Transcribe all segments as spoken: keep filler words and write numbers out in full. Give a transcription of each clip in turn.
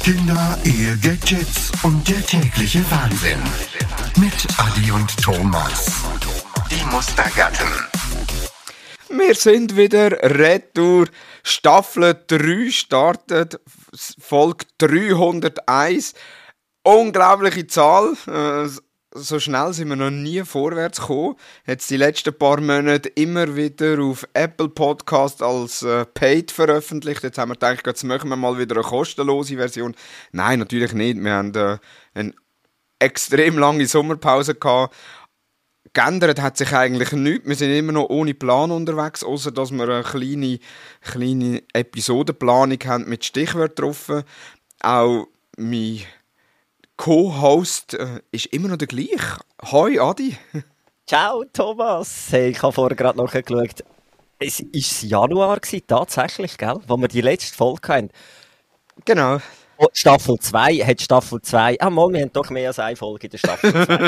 Kinder, Ehe, Gadgets und der tägliche Wahnsinn. Mit Adi und Thomas. Die Mustergatten. Wir sind wieder retour. Staffel drei startet. Folge dreihunderteins. Unglaubliche Zahl. So schnell sind wir noch nie vorwärts gekommen. Jetzt die letzten paar Monate immer wieder auf Apple Podcast als äh, Paid veröffentlicht. Jetzt haben wir gedacht, jetzt machen wir mal wieder eine kostenlose Version. Nein, natürlich nicht. Wir haben äh, eine extrem lange Sommerpause gehabt. Geändert hat sich eigentlich nichts. Wir sind immer noch ohne Plan unterwegs, außer dass wir eine kleine, kleine Episodenplanung haben mit Stichwörtern drauf. Auch mein Co-Host äh, ist immer noch der gleiche. Hoi Adi. Ciao Thomas. Hey, ich habe vorher gerade nachgeschaut. Es war Januar, tatsächlich, gell? Wo wir die letzte Folge hatten. Genau. Oh, Staffel zwei, hat Staffel zwei. Ah, mal, wir haben doch mehr als eine Folge in der Staffel zwei.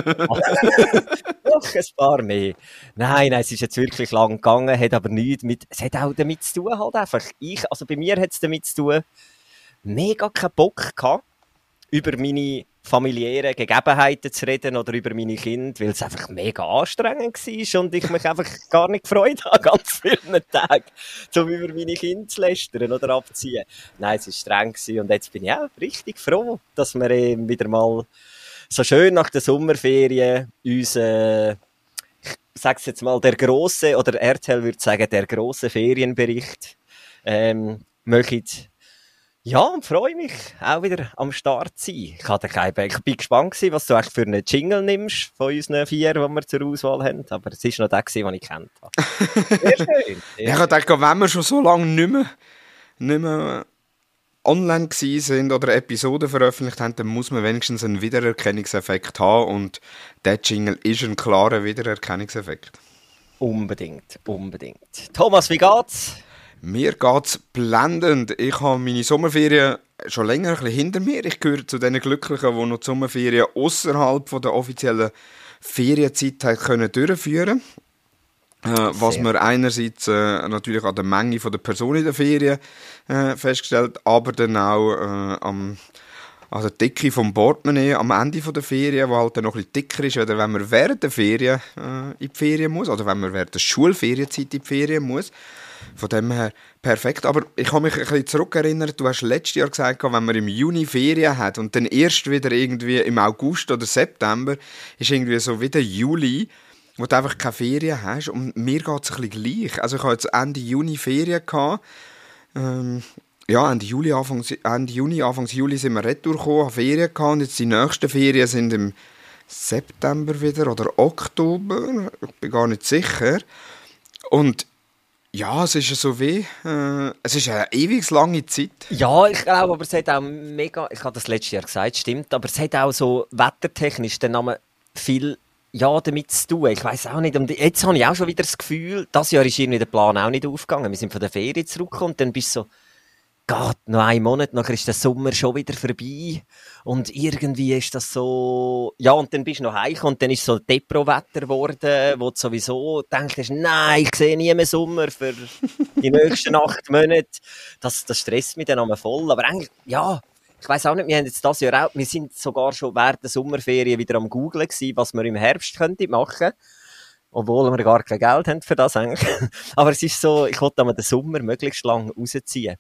Doch, ein paar mehr. Nein, nein, es ist jetzt wirklich lang gegangen, hat aber nichts mit, es hat auch damit zu tun, halt einfach. Ich, also bei mir hat es damit zu tun, mega keinen Bock gehabt, über meine familiären Gegebenheiten zu reden oder über meine Kinder, weil es einfach mega anstrengend war und ich mich einfach gar nicht gefreut habe, ganz vielen Tagen, um über meine Kinder zu lästern oder abziehen. Nein, es war streng gewesen und jetzt bin ich auch richtig froh, dass wir eben wieder mal so schön nach der Sommerferien uns, äh, ich sag's jetzt mal, der grosse, oder R T L würde sagen, der grosse Ferienbericht, ähm, möchtet. Ja, und freue mich, auch wieder am Start zu sein. Ich, hatte kein, ich bin gespannt gewesen, was du eigentlich für einen Jingle nimmst von unseren vier, die wir zur Auswahl haben. Aber es war noch der, den ich kennt habe. Sehr schön. Sehr ich habe gedacht, wenn wir schon so lange nicht mehr, nicht mehr online gewesen sind oder Episoden veröffentlicht haben, dann muss man wenigstens einen Wiedererkennungseffekt haben. Und der Jingle ist ein klarer Wiedererkennungseffekt. Unbedingt, unbedingt. Thomas, wie geht's? Mir geht's blendend. Ich habe meine Sommerferien schon länger ein bisschen hinter mir. Ich gehöre zu den Glücklichen, die noch die Sommerferien außerhalb der offiziellen Ferienzeit können durchführen können. Äh, was man einerseits äh, natürlich an der Menge der Personen in der Ferien äh, festgestellt, aber dann auch äh, am, an der Dicke vom Portemonnaie am Ende der Ferien, wo halt dann noch ein bisschen dicker ist, oder wenn man während der Ferien äh, in die Ferien muss, oder wenn man während der Schulferienzeit in die Ferien muss. Von dem her perfekt. Aber ich kann mich ein bisschen zurückerinnern, du hast letztes Jahr gesagt, wenn man im Juni Ferien hat und dann erst wieder irgendwie im August oder September ist irgendwie so wie der Juli, wo du einfach keine Ferien hast. Und mir geht es ein bisschen gleich. Also ich hatte jetzt Ende Juni Ferien gehabt. Ähm, ja, Ende Juli, Anfang, Ende Juni, Anfang Juli sind wir retour gekommen, haben Ferien gehabt. Und jetzt die nächsten Ferien sind im September wieder oder Oktober. Ich bin gar nicht sicher. Und ja, es ist so wie, äh, es ist eine ewig lange Zeit. Ja, ich glaube, aber es hat auch mega, ich habe das letztes Jahr gesagt, stimmt, aber es hat auch so wettertechnisch den Namen viel ja, damit zu tun. Ich weiss auch nicht, und jetzt habe ich auch schon wieder das Gefühl, das Jahr ist irgendwie der Plan auch nicht aufgegangen. Wir sind von der Ferien zurückgekommen und dann bist du so, Gott, noch einen Monat, nachher ist der Sommer schon wieder vorbei. Und irgendwie ist das so, ja, und dann bist du noch heimgekommen und dann ist es so Depro-Wetter geworden, wo du sowieso denkst, nein, ich sehe nie mehr Sommer für die nächsten acht Monate. Das, das stresst mich dann einmal voll. Aber eigentlich, ja, ich weiss auch nicht, wir haben jetzt das Jahr auch, wir sind sogar schon während der Sommerferien wieder am Googlen gewesen, was wir im Herbst könnten machen. Obwohl wir gar kein Geld haben für das eigentlich. Aber es ist so, ich wollte den Sommer möglichst lang rausziehen.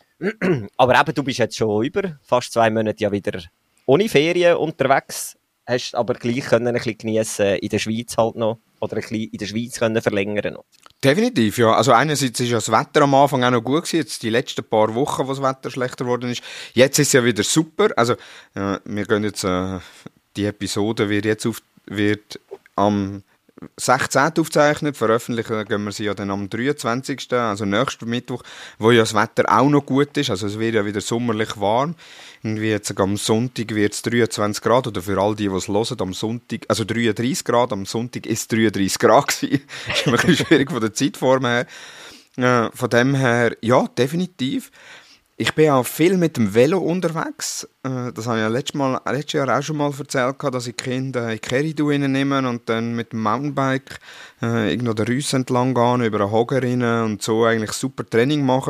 Aber eben, du bist jetzt schon über fast zwei Monate ja wieder ohne Ferien unterwegs, hast aber gleich können ein bisschen geniessen in der Schweiz halt noch, oder ein bisschen in der Schweiz können verlängern noch. Definitiv, ja. Also einerseits ist ja das Wetter am Anfang auch noch gut gewesen, jetzt die letzten paar Wochen, wo das Wetter schlechter geworden ist. Jetzt ist es ja wieder super. Also äh, wir gehen jetzt, äh, die Episode wird jetzt auf, wird am sechzehnten aufzeichnet, veröffentlichen gehen wir sie ja dann am dreiundzwanzigsten also nächsten Mittwoch, wo ja das Wetter auch noch gut ist, also es wird ja wieder sommerlich warm. Irgendwie jetzt am Sonntag wird es dreiundzwanzig Grad, oder für all die, die es hören, am Sonntag, also dreiunddreissig Grad, am Sonntag ist es dreiunddreissig Grad gewesen. Das ist ein bisschen schwierig von der Zeitform her. Äh, von dem her, ja, definitiv. Ich bin auch viel mit dem Velo unterwegs. Das habe ich ja letztes, Mal, letztes Jahr auch schon mal erzählt, dass ich die Kinder in die Keridu nehme und dann mit dem Mountainbike äh, irgendwo den Rüss entlang gehen, über einen Hoger rein und so eigentlich super Training machen.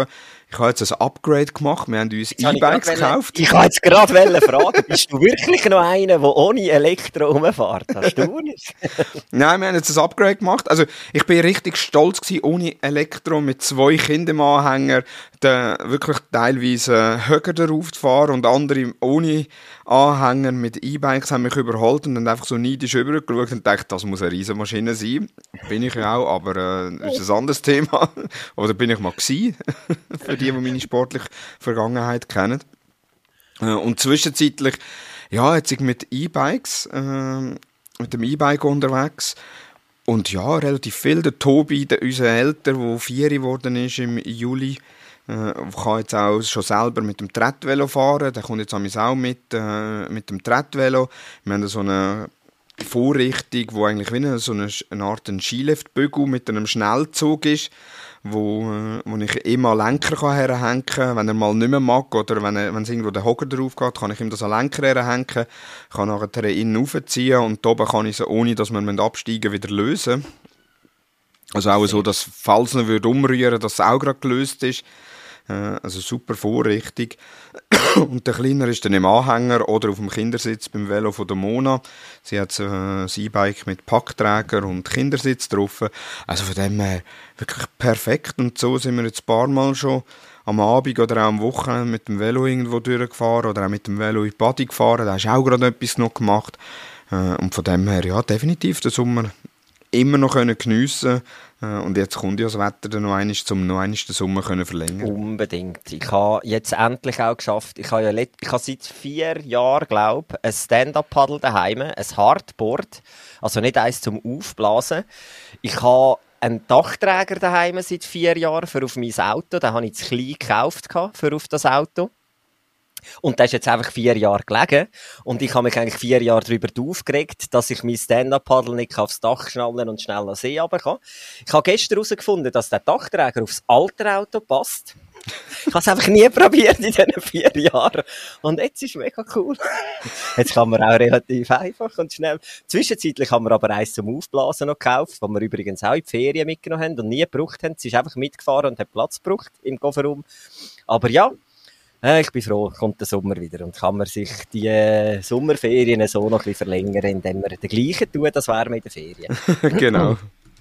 ich habe jetzt ein Upgrade gemacht. Wir haben uns Jetzt habe ich E-Bikes grad gekauft. wollen- Ich wollte jetzt gerade fragen, bist du wirklich noch einer, der ohne Elektro rumfährt? Hast du nicht? Nein, wir haben jetzt ein Upgrade gemacht. Also, ich bin richtig stolz gewesen, ohne Elektro, mit zwei Kindern im Anhänger, den wirklich teilweise höher darauf zu fahren und andere ohne Anhänger mit E-Bikes haben mich überholt und dann einfach so neidisch rübergeschaut und gedacht, das muss eine Riesenmaschine sein. Bin ich ja auch, aber äh, das ist ein anderes Thema. Oder bin ich mal gewesen, für die, die meine sportliche Vergangenheit kennen. Äh, und zwischenzeitlich, ja, jetzt ich mit E-Bikes, äh, mit dem E-Bike unterwegs. Und ja, relativ viel. Der Tobi, der, unser Älter, der vier geworden ist im Juli, äh, kann jetzt auch schon selber mit dem Trettvelo fahren. Der kommt jetzt auch mit, äh, mit dem Trettvelo. Wir haben so eine Vorrichtung, wo eigentlich wie eine, so eine, eine Art ein Skiliftbügel mit einem Schnellzug ist, wo, äh, wo ich immer an Lenker kann herhängen kann, wenn er mal nicht mehr mag oder wenn, er, wenn es irgendwo der Hocker drauf geht, kann ich ihm das an Lenker herhängen, kann nachher innen raufziehen und oben kann ich so, ohne dass wir absteigen wieder lösen. Also auch so, dass falls er würde umrühren, dass es auch gerade gelöst ist. Also super Vorrichtung. Und der Kleiner ist dann im Anhänger oder auf dem Kindersitz beim Velo von der Mona. Sie hat äh, ein E-Bike mit Packträger und Kindersitz drauf. Also von dem her wirklich perfekt. Und so sind wir jetzt ein paar Mal schon am Abend oder auch am Wochenende mit dem Velo irgendwo durchgefahren oder auch mit dem Velo in die Body gefahren. Da hast du auch gerade etwas noch gemacht. Äh, und von dem her, ja, definitiv den Sommer immer noch geniessen können. Und jetzt kommt ja das Wetter dann noch einmal, um noch einmal den Sommer zu verlängern. Unbedingt. Ich habe jetzt endlich auch geschafft, ich habe, ja let- ich habe seit vier Jahren, glaube ich, ein Stand-Up-Paddle daheim, ein Hardboard, also nicht eins zum Aufblasen. Ich habe einen Dachträger daheim seit vier Jahren für auf mein Auto, den habe ich zu klein gekauft für auf das Auto. Und das ist jetzt einfach vier Jahre gelegen. Und ich habe mich eigentlich vier Jahre darüber aufgeregt, dass ich mein Stand-Up-Paddle nicht aufs Dach schnallen und schnell nach See runter kann. Ich habe gestern herausgefunden, dass der Dachträger aufs alte Auto passt. Ich habe es einfach nie probiert in diesen vier Jahren. Und jetzt ist es mega cool. Jetzt kann man auch relativ einfach und schnell. Zwischenzeitlich haben wir aber eins zum Aufblasen noch gekauft, das wir übrigens auch in die Ferien mitgenommen haben und nie gebraucht haben. Sie ist einfach mitgefahren und hat Platz gebraucht im Kofferraum. Aber ja, ich bin froh, kommt der Sommer wieder und kann man sich die äh, Sommerferien so noch ein bisschen verlängern, indem wir den gleichen tun, das wären wir in den Ferien. Genau.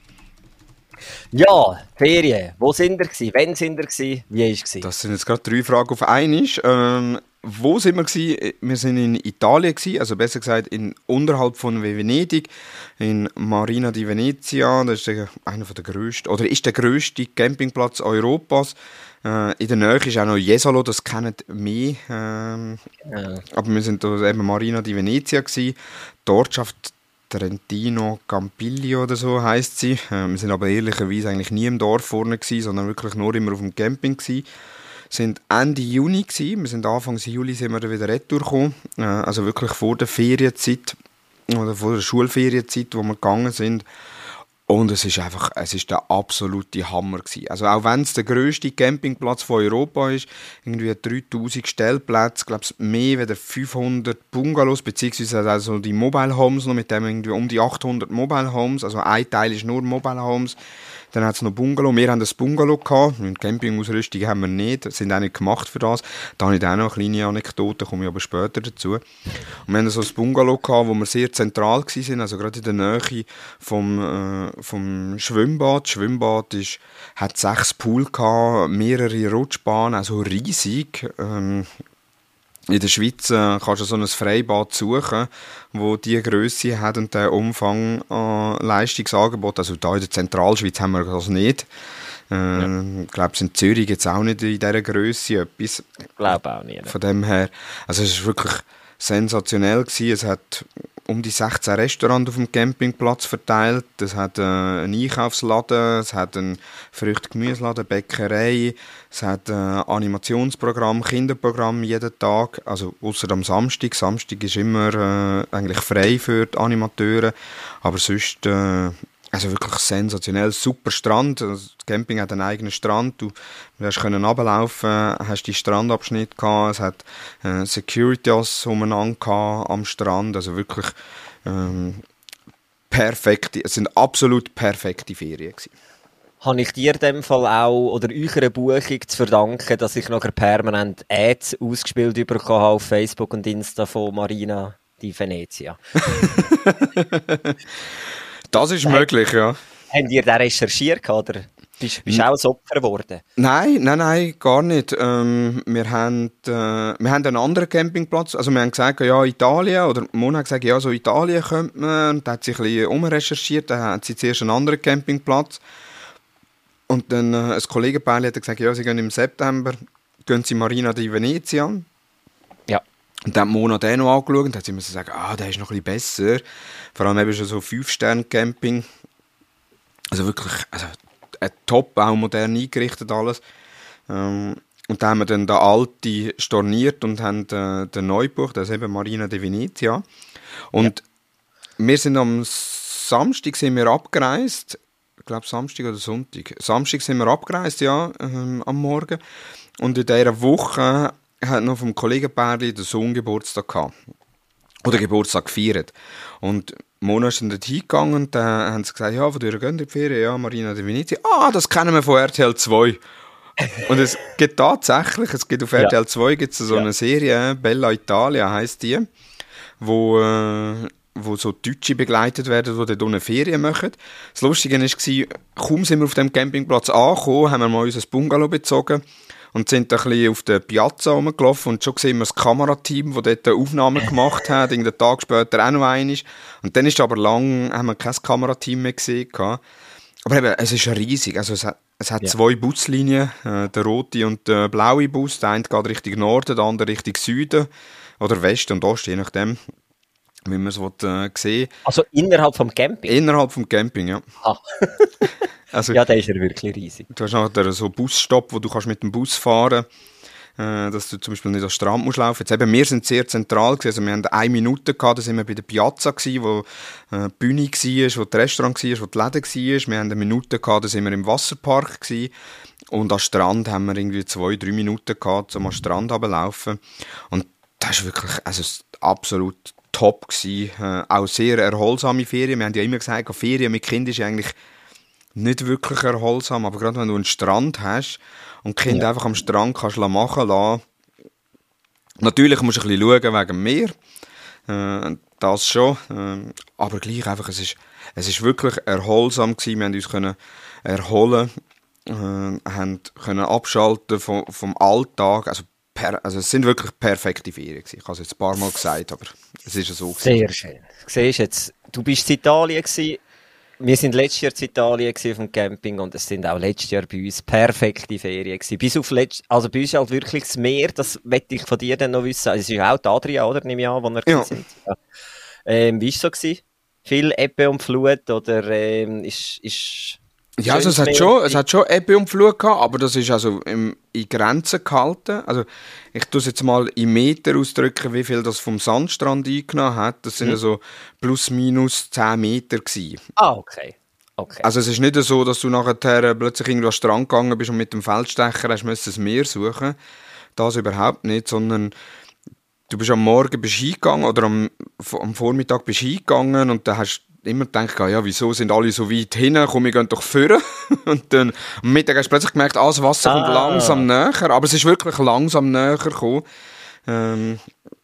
Ja, Ferien. Wo sind wir gewesen? Wann sind wir gewesen? Wie war es gewesen? Das sind jetzt gerade drei Fragen auf einmal. Ähm, wo sind wir gewesen? Wir sind in Italien gewesen, also besser gesagt in, unterhalb von Venedig, in Marina di Venezia. Das ist der, einer der grössten, oder ist der grösste Campingplatz Europas. Äh, in der Nähe ist auch noch Jesolo, das kennen mehr. Ähm, Ja. Aber wir sind da eben Marina di Venezia gewesen. Dort schafft Trentino Campiglio oder so heisst sie. Äh, wir sind aber ehrlicherweise eigentlich nie im Dorf vorne gewesen, sondern wirklich nur immer auf dem Camping gewesen. Wir sind Ende Juni gewesen. Wir sind Anfang Juli sind wir dann wieder retour gekommen. Äh, also wirklich vor der Ferienzeit oder vor der Schulferienzeit, wo wir gegangen sind. Und es ist einfach, es ist der absolute Hammer gewesen. Also auch wenn es der grösste Campingplatz von Europa ist, irgendwie dreitausend Stellplätze, glaube ich, mehr als fünfhundert Bungalows, beziehungsweise also die Mobile Homes noch, mit dem irgendwie um die achthundert Mobile Homes, also ein Teil ist nur Mobile Homes. Dann hat es noch Bungalow. Wir haben das Bungalow gehabt. Eine Campingausrüstung haben wir nicht. Sind auch nicht gemacht für das. Da habe ich auch noch eine kleine Anekdote, komme ich aber später dazu. Und wir haben so ein Bungalow gehabt, wo wir sehr zentral waren, also gerade in der Nähe vom, äh, vom Schwimmbad. Das Schwimmbad ist, hat sechs Pools gehabt, mehrere Rutschbahnen, also riesig. Ähm, In der Schweiz äh, kannst du so ein Freibad suchen, wo die Grösse hat und den Umfang an äh, Leistungsangebot. Also da in der Zentralschweiz haben wir das nicht. Äh, ja. Ich glaube, in Zürich gibt es auch nicht in dieser Grösse etwas. Ich glaube auch nicht. Von dem her, also es war wirklich sensationell gewesen. Es hat um die sechzehn Restaurants auf dem Campingplatz verteilt. Es hat äh, einen Einkaufsladen, es hat einen Früchte-Gemüseladen, Bäckerei, es hat ein äh, Animationsprogramm, Kinderprogramm jeden Tag, also ausser am Samstag. Samstag ist immer äh, eigentlich frei für die Animateure, aber sonst äh, also wirklich sensationell, super Strand. Das Camping hat einen eigenen Strand. Du, du hast können runterlaufen, hast die Strandabschnitt gehabt. Es hat äh, Securities umeinander gehabt am Strand. Also wirklich ähm, perfekte, es sind absolut perfekte Ferien gewesen. habe ich dir in dem Fall auch, oder eurer Buchung zu verdanken, dass ich nachher permanent Ads ausgespielt bekommen habe auf Facebook und Insta von Marina di Venezia. Das ist möglich, ja. Habt ihr den recherchiert, oder bist du auch ein Opfer geworden? Nein, nein, nein, gar nicht. Ähm, wir haben, äh, wir haben einen anderen Campingplatz. Also wir haben gesagt, ja, Italien, oder Mona hat gesagt, ja, so Italien könnte man. Und da hat sich ein bisschen umrecherchiert, da hat sie zuerst einen anderen Campingplatz. Und dann äh, ein Kollegenpaar hat gesagt, ja, sie gehen im September, gehen sie Marina di Venezia. Ja. Und dann hat Mona den noch angeschaut und hat sie mir gesagt, ah, der ist noch ein bisschen besser. Vor allem eben schon so Fünf-Sterne-Camping. Also wirklich, also ein top, auch modern eingerichtet alles. Ähm, und dann haben wir dann den alten storniert und haben äh, den neu gebucht, das ist eben Marina di Venezia. Und ja. wir sind am Samstag sind wir abgereist. Ich glaube Samstag oder Sonntag. Samstag sind wir abgereist, ja, ähm, am Morgen. Und in dieser Woche hat noch vom Kollegenpärchen der Sohn Geburtstag gehabt. Oder Geburtstag gefeiert. Und Mona ist dann dort hingegangen und dann haben sie gesagt, ja, von dir gehen die Ferien, ja, Marina di Venezia. Ah, das kennen wir von R T L zwei. Und es gibt tatsächlich, es gibt auf R T L zwei gibt's so eine ja. Serie, Bella Italia heisst die, wo, äh, wo so Deutsche begleitet werden, die dort unten Ferien machen. Das Lustige war, kaum sind wir auf dem Campingplatz angekommen, haben wir mal unser Bungalow bezogen und sind ein bisschen auf der Piazza rumgelaufen und schon sehen wir das Kamerateam, das dort Aufnahmen gemacht hat, einen Tag später auch noch einmal. Und dann ist aber lang, haben wir kein Kamerateam mehr gesehen. Aber eben, es ist riesig, also es hat, es hat ja. zwei Buslinien, äh, der rote und der blaue Bus, der eine geht Richtung Norden, der andere Richtung Süden oder Westen und Osten, je nachdem, wie man es äh, sehen. Also innerhalb vom Camping? Innerhalb vom Camping, ja. Ah. Also, ja, der ist ja wirklich riesig. Du hast nachher so einen Busstopp, wo du kannst mit dem Bus fahren kannst, äh, dass du zum Beispiel nicht am Strand musst laufen. Jetzt eben, wir sind sehr zentral gewesen. Also wir hatten eine Minute gehabt, da sind wir bei der Piazza gewesen, wo äh, die Bühne war, wo das Restaurant war, wo die Läden war. Wir hatten eine Minute gehabt, da sind wir im Wasserpark gewesen. Und am Strand haben wir irgendwie zwei, drei Minuten gehabt, um am Strand runterzulaufen. Und das war wirklich also, absolut top gewesen. Äh, auch sehr erholsame Ferien. Wir haben ja immer gesagt, Ferien mit Kindern ist eigentlich nicht wirklich erholsam, aber gerade wenn du einen Strand hast und die Kinder ja. einfach am Strand kannst machen lassen. Natürlich musst du ein bisschen schauen wegen dem Meer, äh, das schon, äh, aber gleich einfach, es ist, es ist wirklich erholsam gewesen. Wir haben uns können erholen, äh, haben können abschalten vom, vom Alltag, also, per, also es sind wirklich perfekte Ferien gewesen. Ich habe es jetzt ein paar Mal gesagt, aber es ist ja so gewesen. Sehr schön. Siehst jetzt, du bist in Italien gewesen. Wir sind letztes Jahr in Italien auf dem Camping und es sind auch letztes Jahr bei uns perfekte Ferien gewesen. Bis auf letzt, also bei uns ist halt wirklich das Meer, das möchte ich von dir dann noch wissen. Also es ist auch die Adria, oder? Nehme ich an, wo wir ja. sind. Ja. Ähm, wie war es so gewesen? Viel Ebbe und Flut oder ähm, ist, ist ja, also es hat, schon, es hat schon Ebbe und Flut gehabt, aber das ist also im, in Grenzen gehalten. Also ich tue es jetzt mal in Meter ausdrücken, wie viel das vom Sandstrand eingenommen hat. Das sind mhm. also plus minus zehn Meter gewesen. Ah, okay. okay. Also es ist nicht so, dass du nachher plötzlich irgendwo am Strand gegangen bist und mit dem Feldstecher hast müssen das Meer suchen. Das überhaupt nicht, sondern du bist am Morgen bist hingegangen oder am, am Vormittag bist hingegangen und dann hast immer gedacht, ja, wieso sind alle so weit hin? Komm, wir gehen doch führen. Und dann am Mittag hast du plötzlich gemerkt, ah, das Wasser ah. kommt langsam näher. Aber es ist wirklich langsam näher gekommen. Ähm,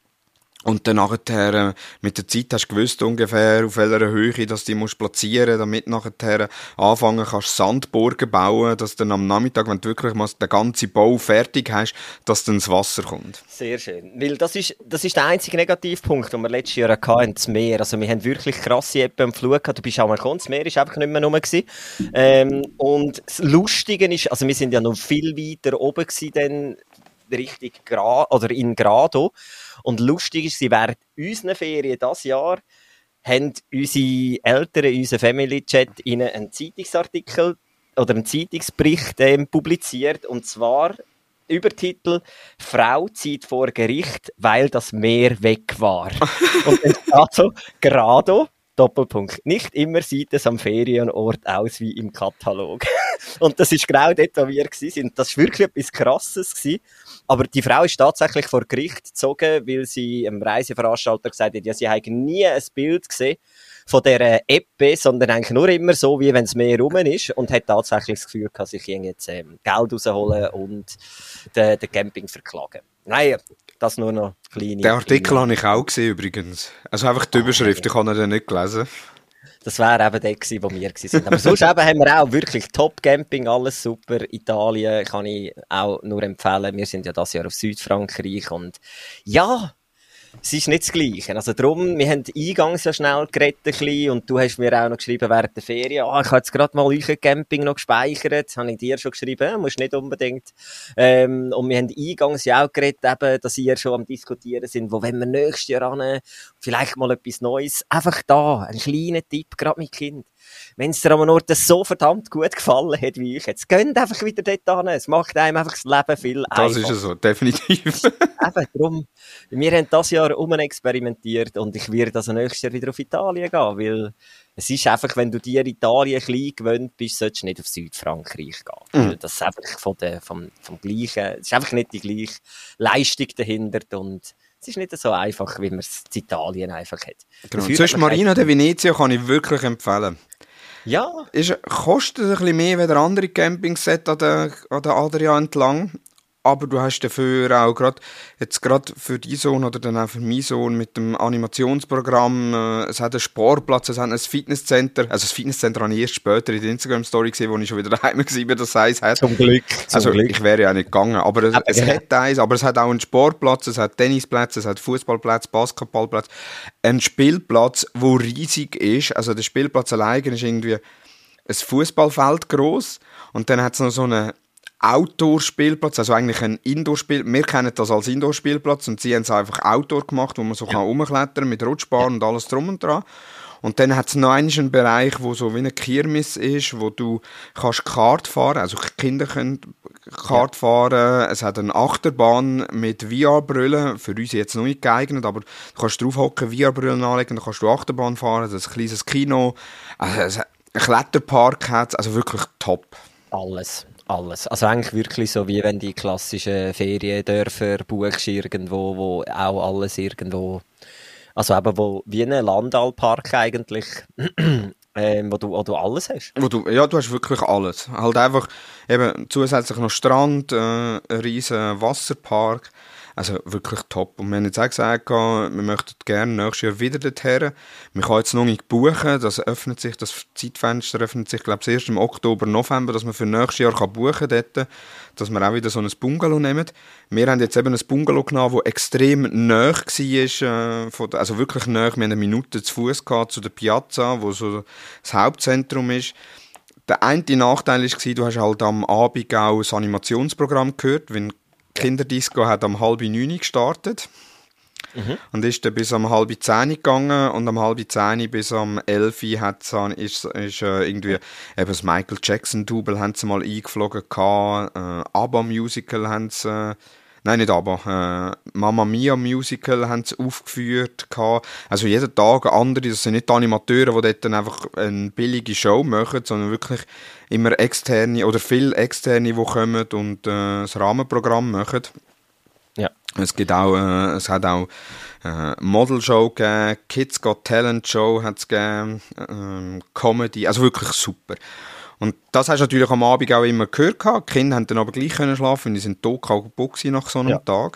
und dann nachher, äh, mit der Zeit hast du gewusst ungefähr, auf welcher Höhe dass du die musst platzieren, damit nachher anfangen kannst Sandburgen bauen, dass dann am Nachmittag, wenn du wirklich mal den ganzen Bau fertig hast, dass dann das Wasser kommt. Sehr schön. Weil das ist, das ist der einzige Negativpunkt, den wir letztes Jahr hatten, das Meer. Also wir haben wirklich krasse Ebbe am Flug gehabt. Du bist auch mal gekommen, das Meer ist einfach nicht mehr rum gewesen. Ähm, und das Lustige ist, also wir sind ja noch viel weiter oben gewesen, dann Richtung Gra oder in Grado. Und lustig ist, sie während unseren Ferien dieses Jahr haben unsere Eltern, unser Family Chat, ihnen einen Zeitungsartikel oder einen Zeitungsbericht ähm, publiziert. Und zwar Übertitel: Frau zieht vor Gericht, weil das Meer weg war. Und dann steht so: Grado, Doppelpunkt. Nicht immer sieht es am Ferienort aus wie im Katalog. Und das ist genau dort, wo wir waren. Das war wirklich etwas Krasses gewesen. Aber die Frau ist tatsächlich vor Gericht gezogen, weil sie einem Reiseveranstalter gesagt hat, ja, sie habe nie ein Bild gesehen von dieser Eppe, sondern eigentlich nur immer so, wie wenn es mehr rum ist und hat tatsächlich das Gefühl, dass ich jetzt ähm, Geld rausholen und den, den Camping verklagen. Nein, das nur noch kleine... Den Artikel kleine... habe ich auch gesehen übrigens. Also einfach die Überschrift, ich habe ihn nicht gelesen. Das wäre eben der gewesen, wo wir waren. Aber sonst eben haben wir auch wirklich Top-Camping, alles super. Italien kann ich auch nur empfehlen. Wir sind ja das Jahr auf Südfrankreich und ja, es ist nicht das Gleiche. Also darum, wir haben eingangs ja schnell geredet ein bisschen, und du hast mir auch noch geschrieben während der Ferien, ah, ich habe jetzt gerade mal euer Camping noch gespeichert, das habe ich dir schon geschrieben, ja, musst nicht unbedingt. Ähm, und wir haben eingangs ja auch geredet, eben, dass ihr schon am Diskutieren sind, wo wenn wir nächstes Jahr ran, vielleicht mal etwas Neues, einfach da, ein kleiner Tipp, gerade mit Kind. Wenn es dir am Ort so verdammt gut gefallen hat wie ich, jetzt geht einfach wieder dort hin. Es macht einem einfach das Leben viel einfacher. Das ist ja so, definitiv. Eben, darum, wir haben das Jahr um experimentiert und ich werde also nächstes Jahr wieder auf Italien gehen, weil es ist einfach, wenn du dir Italien klein gewöhnt bist, solltest du nicht auf Südfrankreich gehen. Mhm. Weil das ist einfach von der, vom, vom Gleichen, es ist einfach nicht die gleiche Leistung dahinter und es ist nicht so einfach, wie man es in Italien einfach hat. Genau. Zwischen Marina de Venezia kann ich wirklich empfehlen. Ja. Ist, kostet ein bisschen mehr als andere Campingsets an der, an der Adria entlang. Aber du hast dafür auch gerade, jetzt gerade für die Sohn oder dann auch für meinen Sohn mit dem Animationsprogramm, äh, es hat einen Sportplatz, es hat ein Fitnesscenter, also das Fitnesscenter habe ich erst später in der Instagram-Story gesehen, wo ich schon wieder daheim war, das eins hat. Zum Glück. Zum also Glück. Ich wäre ja nicht gegangen, aber es, aber es ja. hat eins, aber es hat auch einen Sportplatz, es hat Tennisplätze, es hat Fußballplatz, Basketballplatz, ein Spielplatz, der riesig ist, also der Spielplatz allein ist irgendwie ein Fußballfeld gross und dann hat es noch so eine Outdoor-Spielplatz, also eigentlich ein Indoor-Spiel. Wir kennen das als Indoor-Spielplatz und sie haben es einfach Outdoor gemacht, wo man so ja. kann rumklettern mit Rutschbahn und alles drum und dran. Und dann hat es noch einen Bereich, wo so wie eine Kirmes ist, wo du kannst Kart fahren, also Kinder können Kart ja. fahren. Es hat eine Achterbahn mit V R-Brillen, für uns jetzt noch nicht geeignet, aber du kannst drauf hocken, V R-Brillen anlegen, dann kannst du Achterbahn fahren, das ist ein kleines Kino, also ein Kletterpark hat, also wirklich top. Alles. Alles. Also eigentlich wirklich so, wie wenn die klassischen Feriendörfer buchst irgendwo, wo auch alles irgendwo, also eben wo, wie ein Landalpark eigentlich, ähm, wo, du, wo du alles hast. Wo du, ja, du hast wirklich alles. Halt einfach eben zusätzlich noch Strand, äh, ein riesen Wasserpark. Also wirklich top. Und wir haben jetzt auch gesagt, wir möchten gerne nächstes Jahr wieder dorthin. Man kann jetzt noch nicht buchen. Das öffnet sich, das Zeitfenster öffnet sich, glaube ich, erst im Oktober, November, dass man für nächstes Jahr kann buchen kann dort, dass wir auch wieder so ein Bungalow nehmen. Wir haben jetzt eben ein Bungalow genommen, das extrem nahe war, äh, von der, also wirklich nahe. Wir haben eine Minute zu Fuß gehabt zu der Piazza, wo so das Hauptzentrum ist. Der eine Nachteil war, du hast halt am Abend auch das Animationsprogramm gehört, wenn Kinderdisco hat am halb neun gestartet mhm. und ist dann bis am halb zehn gegangen und am halb zehn bis am elf hat ist, ist äh, irgendwie eben das Michael Jackson Double haben sie mal eingeflogen gehabt, äh, ABBA Musical haben sie, äh, nein nicht ABBA, äh, Mamma Mia Musical haben sie aufgeführt gehabt. Also jeden Tag andere, das sind nicht die Animateure, die dort dann einfach eine billige Show machen, sondern wirklich immer externe oder viele externe, die kommen und äh, das Rahmenprogramm machen. Ja. Es gibt auch, äh, es hat auch äh, Model-Show gegeben, Kids Got Talent Show hat es gegeben, äh, Comedy, also wirklich super. Und das hast du natürlich am Abend auch immer gehört. Die Kinder haben dann aber gleich können schlafen, die sind tot kaputt nach so einem ja. Tag.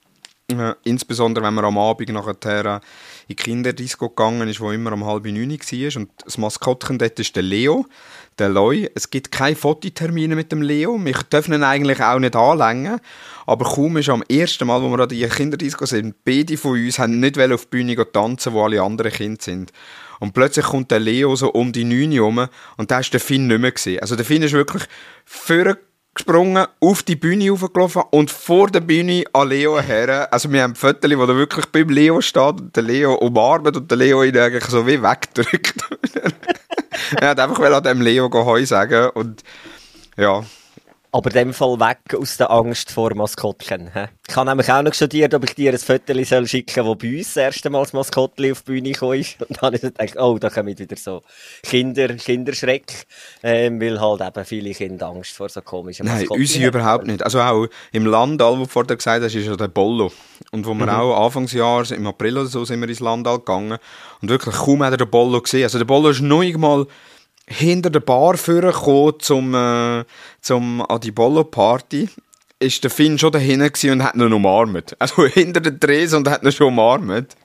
Äh, insbesondere, wenn man am Abend nachher in die Kinderdisco gegangen ist, wo immer um halb neun war. Und das Maskottchen dort ist der Leo, der Loi. Es gibt keine Fototermine mit dem Leo. Wir dürfen ihn eigentlich auch nicht anlängen. Aber kaum ist am ersten Mal, wo wir an die Kinderdisco sind, beide von uns haben nicht auf die Bühne tanzen, wo alle anderen Kinder sind. Und plötzlich kommt der Leo so um die neun herum und da hast du den Finn nicht mehr gesehen. Also der Finn ist wirklich vorgesprungen, auf die Bühne raufgelaufen und vor der Bühne an Leo her. Also wir haben ein Foto, wo er wirklich beim Leo steht und der Leo umarmt und der Leo ihn eigentlich so wie wegdrückt. Er hat einfach an dem Leo Heu sagen und ja. Aber in dem Fall weg aus der Angst vor Maskottchen. He? Ich habe nämlich auch noch studiert, ob ich dir ein Foto schicken soll, wo bei uns das erste Mal das Maskottchen auf die Bühne gekommen ist. Und dann habe ich gedacht, oh, da kommen wieder so Kinder, Kinderschreck, ähm, weil halt eben viele Kinder Angst vor so komischen Maskottchen haben. Nein, unsere überhaupt nicht. Also auch im Landal, wo du vorher gesagt hast, ist ja der Bollo. Und wo wir mhm. auch Anfangsjahr, im April oder so, sind wir ins Landal gegangen. Und wirklich kaum hat er den Bollo gesehen. Also der Bollo ist noch einmal hinter der Bar vorgekommen zum, äh, zum an die Bollo-Party, ist der Finn schon dahinter gewesen und hat ihn umarmt. Also hinter der Tresen und hat ihn schon umarmt.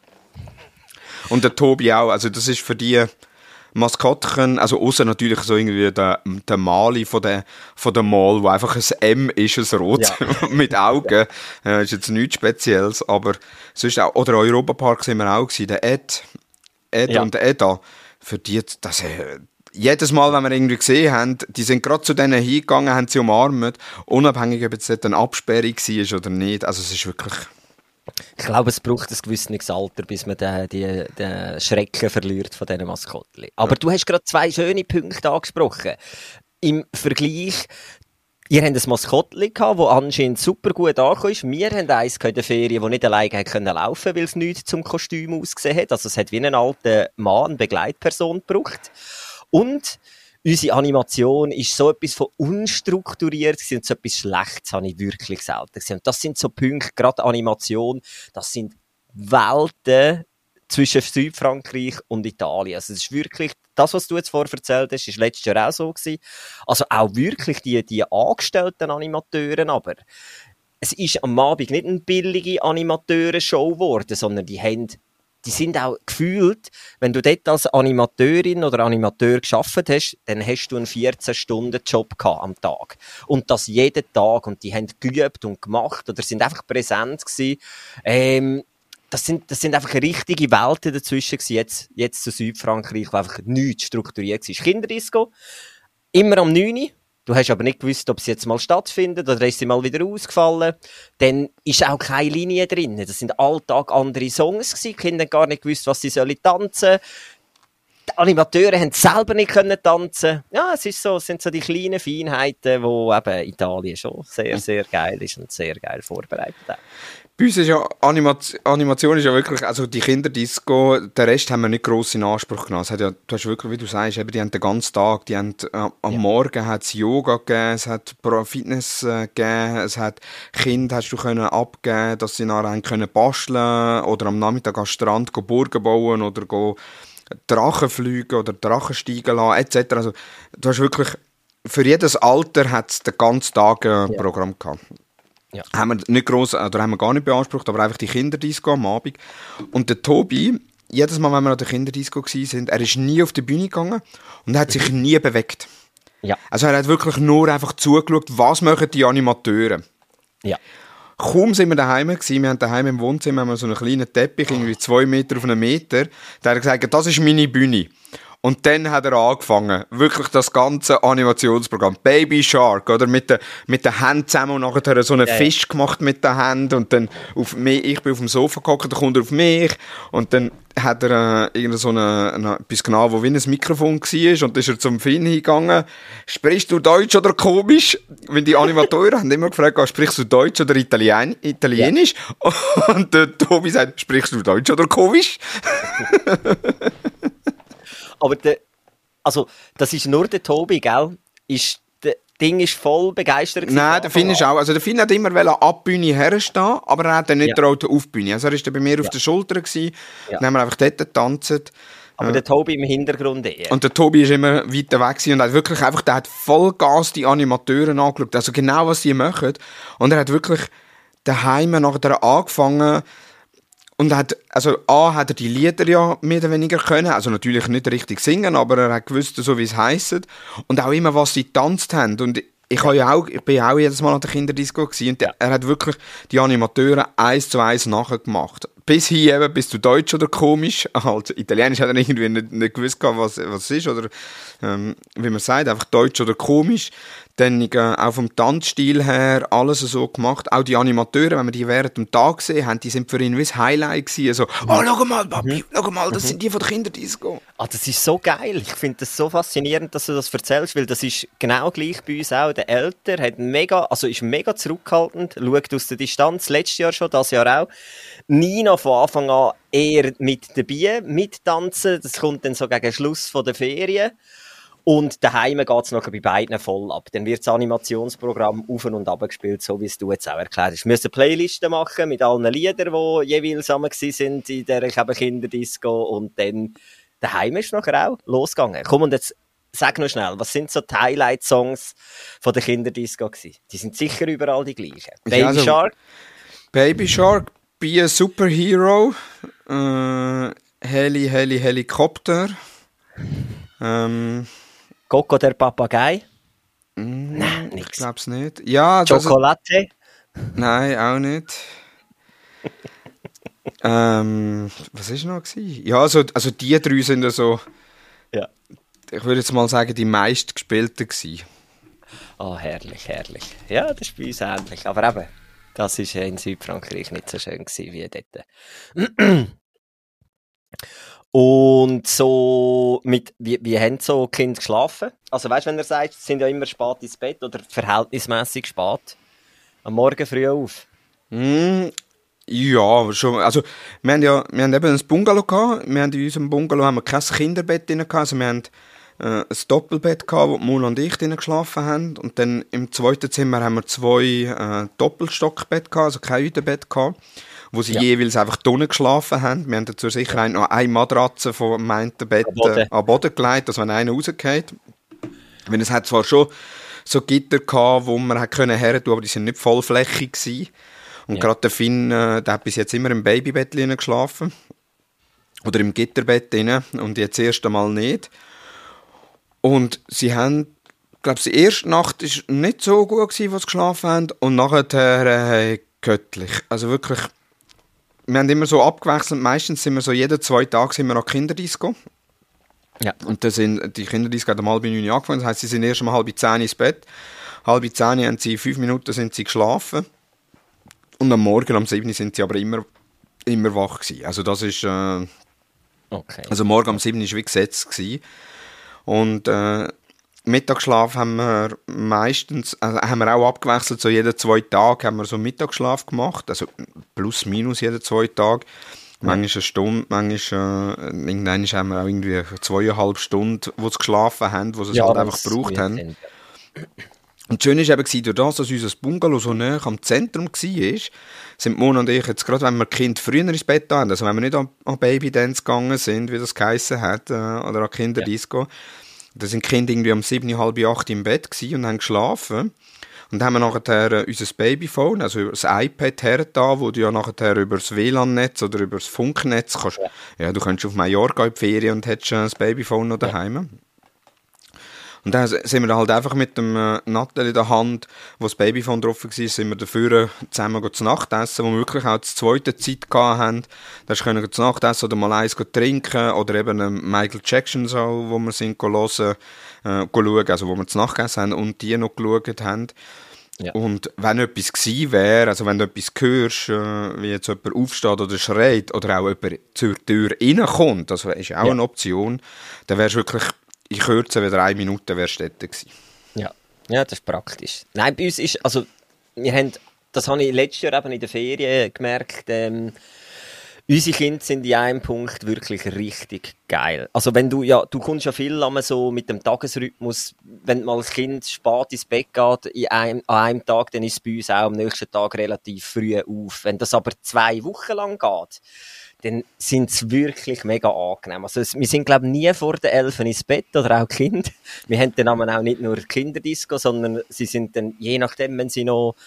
Und der Tobi auch. Also das ist für die Maskottchen, also außer natürlich so irgendwie der, der Mali von der, von der Mall, wo einfach ein M ist, ein Rot, ja. mit Augen. Ja. Äh, ist jetzt nichts Spezielles, aber sonst auch, oder Europapark sind wir auch gewesen, der Ed, Ed ja. und der Eda. Für die, das, äh, jedes Mal, wenn wir irgendwie gesehen haben, die sind gerade zu denen hingegangen, haben sie umarmt, unabhängig, ob jetzt eine Absperrung war oder nicht. Also es ist wirklich... Ich glaube, es braucht ein gewisses Alter, bis man den, die, den Schrecken verliert von diesen Maskottchen. Aber ja. du hast gerade zwei schöne Punkte angesprochen. Im Vergleich, ihr habt ein Maskottchen gehabt, das anscheinend super gut angekommen ist. Wir haben eins in der Ferien, das nicht alleine laufen konnte, weil es nichts zum Kostüm ausgesehen hat. Also es hat wie einen alten Mann, eine Begleitperson gebraucht. Und unsere Animation ist so etwas von unstrukturiert und so etwas Schlechtes habe ich wirklich selten gesehen. Und das sind so Punkte, gerade Animation, das sind Welten zwischen Südfrankreich und Italien. Also es ist wirklich, das, was du jetzt vorher erzählt hast, ist letztes Jahr auch so gewesen. Also auch wirklich die, die angestellten Animateuren, aber es ist am Abend nicht eine billige Animateuren-Show geworden, sondern die haben Die sind auch gefühlt, wenn du dort als Animateurin oder Animateur gearbeitet hast, dann hast du einen vierzehn-Stunden-Job gehabt am Tag. Und das jeden Tag. Und die haben geübt und gemacht oder sind einfach präsent gewesen. Ähm, das sind, das sind einfach richtige Welten dazwischen gewesen. Jetzt, jetzt zu Südfrankreich, wo einfach nichts strukturiert war. Kinderdisco, immer am neun Uhr. Du hast aber nicht gewusst, ob sie jetzt mal stattfindet oder ist sie mal wieder ausgefallen. Dann ist auch keine Linie drin. Das sind alltag andere Songs gewesen. Die Kinder haben gar nicht gewusst, was sie sollen tanzen. Die Animateure haben selber nicht können tanzen. Ja, es ist so, es sind so die kleinen Feinheiten, wo eben Italien schon sehr, sehr geil ist und sehr geil vorbereitet hat. Bei uns ist ja Animation, Animation ist ja wirklich, also die Kinderdisco, den Rest haben wir nicht gross in Anspruch genommen. Es hat ja, du hast wirklich, wie du sagst, eben, die haben den ganzen Tag, die haben, äh, am ja. Morgen hat es Yoga gegeben, es hat Fitness äh, gegeben, es hat Kinder hast du können abgeben, dass sie nachher haben können basteln oder am Nachmittag am Strand go Burgen bauen oder go Drachen fliegen oder Drachen steigen lassen, et cetera. Also du hast wirklich, für jedes Alter hat es den ganzen Tag ein ja. Programm gehabt. Ja. Haben wir nicht gross, oder haben wir gar nicht beansprucht, aber einfach die Kinderdisco am Abend. Und der Tobi, jedes Mal, wenn wir an der Kinderdisco waren, er ist nie auf die Bühne gegangen und hat sich nie bewegt. Ja. Also er hat wirklich nur einfach zugeschaut, was machen die Animateure. Ja. Kaum sind wir daheim gewesen, wir haben daheim im Wohnzimmer haben wir so einen kleinen Teppich, irgendwie zwei Meter auf einen Meter. Da hat er gesagt, das ist meine Bühne. Und dann hat er angefangen, wirklich das ganze Animationsprogramm, Baby Shark, oder, mit den mit der Hand zusammen und nachher hat er so einen ja, Fisch gemacht mit der Hand und dann auf mich, ich bin auf dem Sofa gehockt, dann kommt er auf mich und dann hat er äh, irgend so eine, eine, etwas genau, wo wie ein Mikrofon war und dann ist er zum Finn hingegangen, sprichst du Deutsch oder komisch? Wenn die Animatoren haben immer gefragt, sprichst du Deutsch oder Italien, Italienisch? Ja. Und der Tobi sagt, sprichst du Deutsch oder komisch? Aber der, also, das ist nur der Tobi, gell? Ist, der Ding ist voll begeistert. Nein, der Finn ist auch. Also der Finn hat immer ab die Bühne herstehen, aber er hat dann nicht getraut ja. auf die Bühne. Also er war dann bei mir ja. auf der Schulter gewesen, ja. dann haben wir einfach dort getanzt. Aber ja. der Tobi im Hintergrund eher. Und der Tobi ist immer weiter weg gewesen und hat wirklich einfach, der hat Vollgas die Animateure angeschaut. Also genau, was sie machen. Und er hat wirklich daheim nachher angefangen. Und hat, also A, hat er die Lieder ja mehr oder weniger können, also natürlich nicht richtig singen, aber er hat gewusst, so wie es heisst. Und auch immer, was sie getanzt haben. Und ich, habe ja auch, ich bin ja auch jedes Mal an der Kinderdisco gewesen, und ja. er hat wirklich die Animateure eins zu eins nachgemacht. bis hier eben, bist du deutsch oder komisch. Also Italienisch hat er irgendwie nicht, nicht gewusst, was, was es ist, oder ähm, wie man sagt, einfach deutsch oder komisch. Dann äh, auch vom Tanzstil her alles so gemacht. Auch die Animateure, wenn wir die während dem Tag gesehen haben, die sind für ihn wie das Highlight gewesen. So, oh, schau mal, Papi, mhm. schau mal, das mhm. sind die von der Kinderdisco. Ah, das ist so geil. Ich finde das so faszinierend, dass du das erzählst, weil das ist genau gleich bei uns auch. Der Älter hat mega, also ist mega zurückhaltend, schaut aus der Distanz, letztes Jahr schon, das Jahr auch. Nina von Anfang an eher mit dabei, mittanzen. Das kommt dann so gegen Schluss von der Ferien. Und daheim geht es noch bei beiden voll ab. Dann wird das Animationsprogramm auf und ab gespielt, so wie es du jetzt auch erklärt hast. Wir müssen Playlisten machen mit allen Liedern, die jeweils zusammen waren in dieser Kinderdisco. Und dann daheim ist nachher auch losgegangen. Komm, und jetzt sag noch schnell, was sind so die Highlight-Songs von der Kinderdisco gewesen? Die sind sicher überall die gleichen. Baby also, Shark? Baby Shark, Be a Superhero, äh, Heli, Heli, Helikopter, ähm... Coco der Papagei? Mm, Nein, ich glaub's nicht. Ja, Chocolate? Nein, auch nicht. ähm, was ist noch gewesen? Ja, also, also die drei sind ja so, ja. Ich würde jetzt mal sagen, die meistgespielten gewesen. Oh, herrlich, herrlich. Ja, das ist bei uns ähnlich. Aber eben, das war in Südfrankreich nicht so schön gewesen wie dort. Und so, mit, wie, wie haben so Kinder geschlafen? Also weißt du, wenn er sagt, sie sind ja immer spät ins Bett oder verhältnismäßig spät, am Morgen früh auf? Mm, ja, schon. Also, wir haben ja wir haben eben ein Bungalow gehabt. Wir haben in unserem Bungalow haben wir kein Kinderbett drin gehabt. Also wir haben äh, ein Doppelbett gehabt, wo Mula und ich drin geschlafen haben. Und dann im zweiten Zimmer haben wir zwei äh, Doppelstockbett gehabt, also kein Hüttenbett gehabt, wo sie ja. jeweils einfach drinnen geschlafen haben. Wir haben zur Sicherheit noch eine Matratze vom einen Bett an Boden, äh, an Boden gelegt, dass wenn einer rausgeht. Weil es hat zwar schon so Gitter gehabt, wo man hat können her tun, aber die sind nicht vollflächig gewesen. Und ja. gerade der Finn, äh, der hat bis jetzt immer im Babybett geschlafen. Oder im Gitterbett drin. Und jetzt das erste Mal nicht. Und sie haben, ich glaube, die erste Nacht war nicht so gut gewesen, als sie geschlafen haben. Und nachher äh, göttlich. Also wirklich, wir haben immer so abgewechselt. Meistens sind wir so, jeden zwei Tage sind wir an Kinderdisco. Ja. Und dann sind, die Kinderdisco hat um halb neun angefangen. Das heisst, sie sind erst um halb zehn ins Bett. Halb zehn haben sie, fünf Minuten sind sie geschlafen. Und am Morgen, am sieben sind sie aber immer, immer wach gewesen. Also das ist, äh, okay. Also morgen am sieben war wie gesetzt gewesen. Und äh, Mittagsschlaf haben wir meistens, also haben wir auch abgewechselt, so jeden zwei Tage haben wir so Mittagsschlaf gemacht, also plus minus jeden zwei Tage. Ja. Manchmal eine Stunde, manchmal, äh, irgendwann haben wir auch irgendwie zweieinhalb Stunden, wo sie geschlafen haben, wo sie es ja, halt einfach gebraucht haben. Sind, ja. Und das Schöne war eben, durch das, dass unser Bungalow so nah am Zentrum war, sind Mona und ich jetzt gerade, wenn wir Kind früher ins Bett haben, also wenn wir nicht an, an Babydance gegangen sind, wie das geheissen hat, äh, oder an Kinderdisco, ja. Da sind die Kinder irgendwie um sieben, halb acht im Bett und haben geschlafen. Und dann haben wir nachher äh, unser Babyphone, also über das iPad hergetan, wo du ja nachher über das W L A N-Netz oder über das Funknetz kannst. Ja, ja du könntest auf Mallorca in die Ferien und hättest äh, das Babyphone noch daheim. Ja. Und dann sind wir halt einfach mit dem äh, Nattel in der Hand, wo das Babyphone drauf war, sind wir dafür zusammen zu Nacht essen, wo wir wirklich auch zur zweiten Zeit hatten. Da können wir zu Nacht essen oder mal eins trinken oder eben ähm, Michael Jackson, so, wo wir sind hören, äh, schauen, also wo wir zu Nacht gegessen haben und die noch geschaut haben. Ja. Und wenn etwas gewesen wäre, also wenn du etwas hörst, äh, wie jetzt jemand aufsteht oder schreit oder auch jemand zur Tür reinkommt, das ist auch ja. eine Option, dann wärst du wirklich in kürzer wie drei Minuten wärst du dort gewesen. Ja. Ja, das ist praktisch. Nein, bei uns ist, also, wir haben, das habe ich letztes Jahr eben in der Ferien gemerkt, ähm, unsere Kinder sind in einem Punkt wirklich richtig geil. Also wenn du, ja, du kommst ja viel so mit dem Tagesrhythmus, wenn mal das Kind spät ins Bett geht, in einem, an einem Tag, dann ist es bei uns auch am nächsten Tag relativ früh auf. Wenn das aber zwei Wochen lang geht, dann sind es wirklich mega angenehm. Also es, wir sind, glaube ich, nie vor den Elfen ins Bett, oder auch Kinder. Wir haben dann auch nicht nur Kinderdisco, sondern sie sind dann, je nachdem, wenn sie noch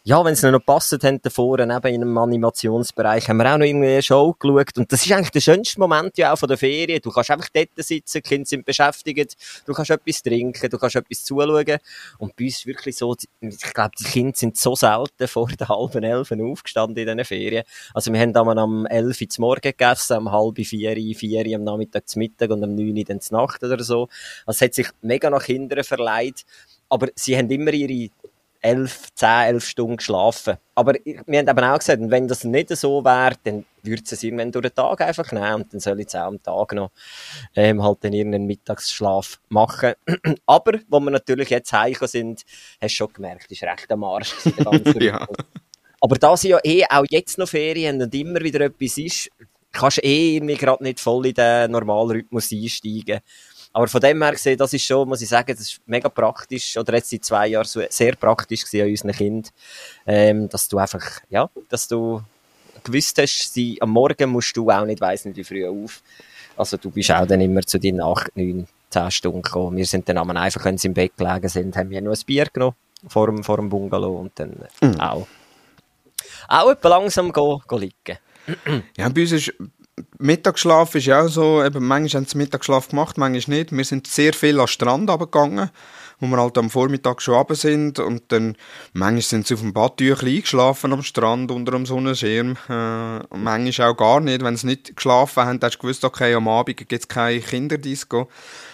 ja, wenn sie noch gepasst haben davor, eben in einem Animationsbereich, haben wir auch noch irgendwie eine Show geschaut. Und das ist eigentlich der schönste Moment ja auch von der Ferien. Du kannst einfach dort sitzen, die Kinder sind beschäftigt, du kannst etwas trinken, du kannst etwas zuschauen. Und bei uns ist wirklich so, ich glaube, die Kinder sind so selten vor der halben elf aufgestanden in diesen Ferien. Also wir haben dann am elf Uhr zum Morgen gegessen, am halb vier, vier Uhr am Nachmittag zum Mittag und am neun Uhr dann zur Nacht oder so. Also es hat sich mega nach Kindern verleiht. Aber sie haben immer ihre elf, zehn, elf Stunden geschlafen. Aber wir haben eben auch gesagt, wenn das nicht so wäre, dann würde es irgendwann durch den Tag einfach nehmen und dann soll ich auch am Tag noch ähm, halt dann irgendeinen Mittagsschlaf machen. Aber, wo wir natürlich jetzt heimgekommen sind, hast du schon gemerkt, ist recht am Arsch. Ja. Aber da sie ja eh auch jetzt noch Ferien und immer wieder etwas ist, kannst du eh irgendwie gerade nicht voll in den normalen Rhythmus einsteigen. Aber von dem her gesehen, das ist schon, muss ich sagen, das ist mega praktisch, oder jetzt seit zwei Jahren so sehr praktisch gewesen an unseren Kindern, ähm, dass du einfach, ja, dass du gewusst hast, sie, am Morgen musst du auch nicht weiss nicht wie früh auf. Also du bist auch dann immer zu deinen acht, neun, zehn Stunden gekommen. Wir sind dann einfach, wenn sie im Bett gelegen sind, haben wir noch ein Bier genommen vor dem, vor dem Bungalow und dann äh, mhm. auch, auch etwa langsam go, go liegen. Ja, bei uns ist Mittagsschlaf ist ja auch so, eben, manchmal haben sie Mittagsschlaf gemacht, manchmal nicht. Wir sind sehr viel an den Strand runtergegangen, wo wir halt am Vormittag schon runter sind und dann, manchmal sind sie auf dem Badtüchlein eingeschlafen am Strand unter dem Sonnenschirm, äh, und manchmal auch gar nicht. Wenn sie nicht geschlafen haben, hast du gewusst, okay, am Abend gibt es keine Kinderdisco,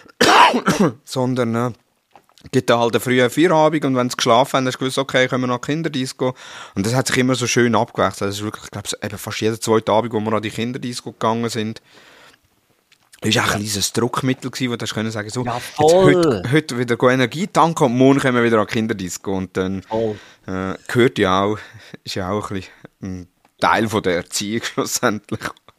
sondern äh, gibt da halt einen frühen Feierabend und wenn sie geschlafen haben, hast du gewusst, okay, können wir noch Kinderdisco. Und das hat sich immer so schön abgewechselt. Das ist wirklich, ich glaube, eben fast jeden zweiten Abend, wo wir an die Kinderdisco gegangen sind, das war auch ein kleines Druckmittel, wo du können sagen, so, ja, jetzt heute, heute wieder Energie tanken und morgen kommen wir wieder an die Kinderdisco. Und dann äh, gehört ja auch, ist ja auch ein, bisschen ein Teil von der Erziehung schlussendlich,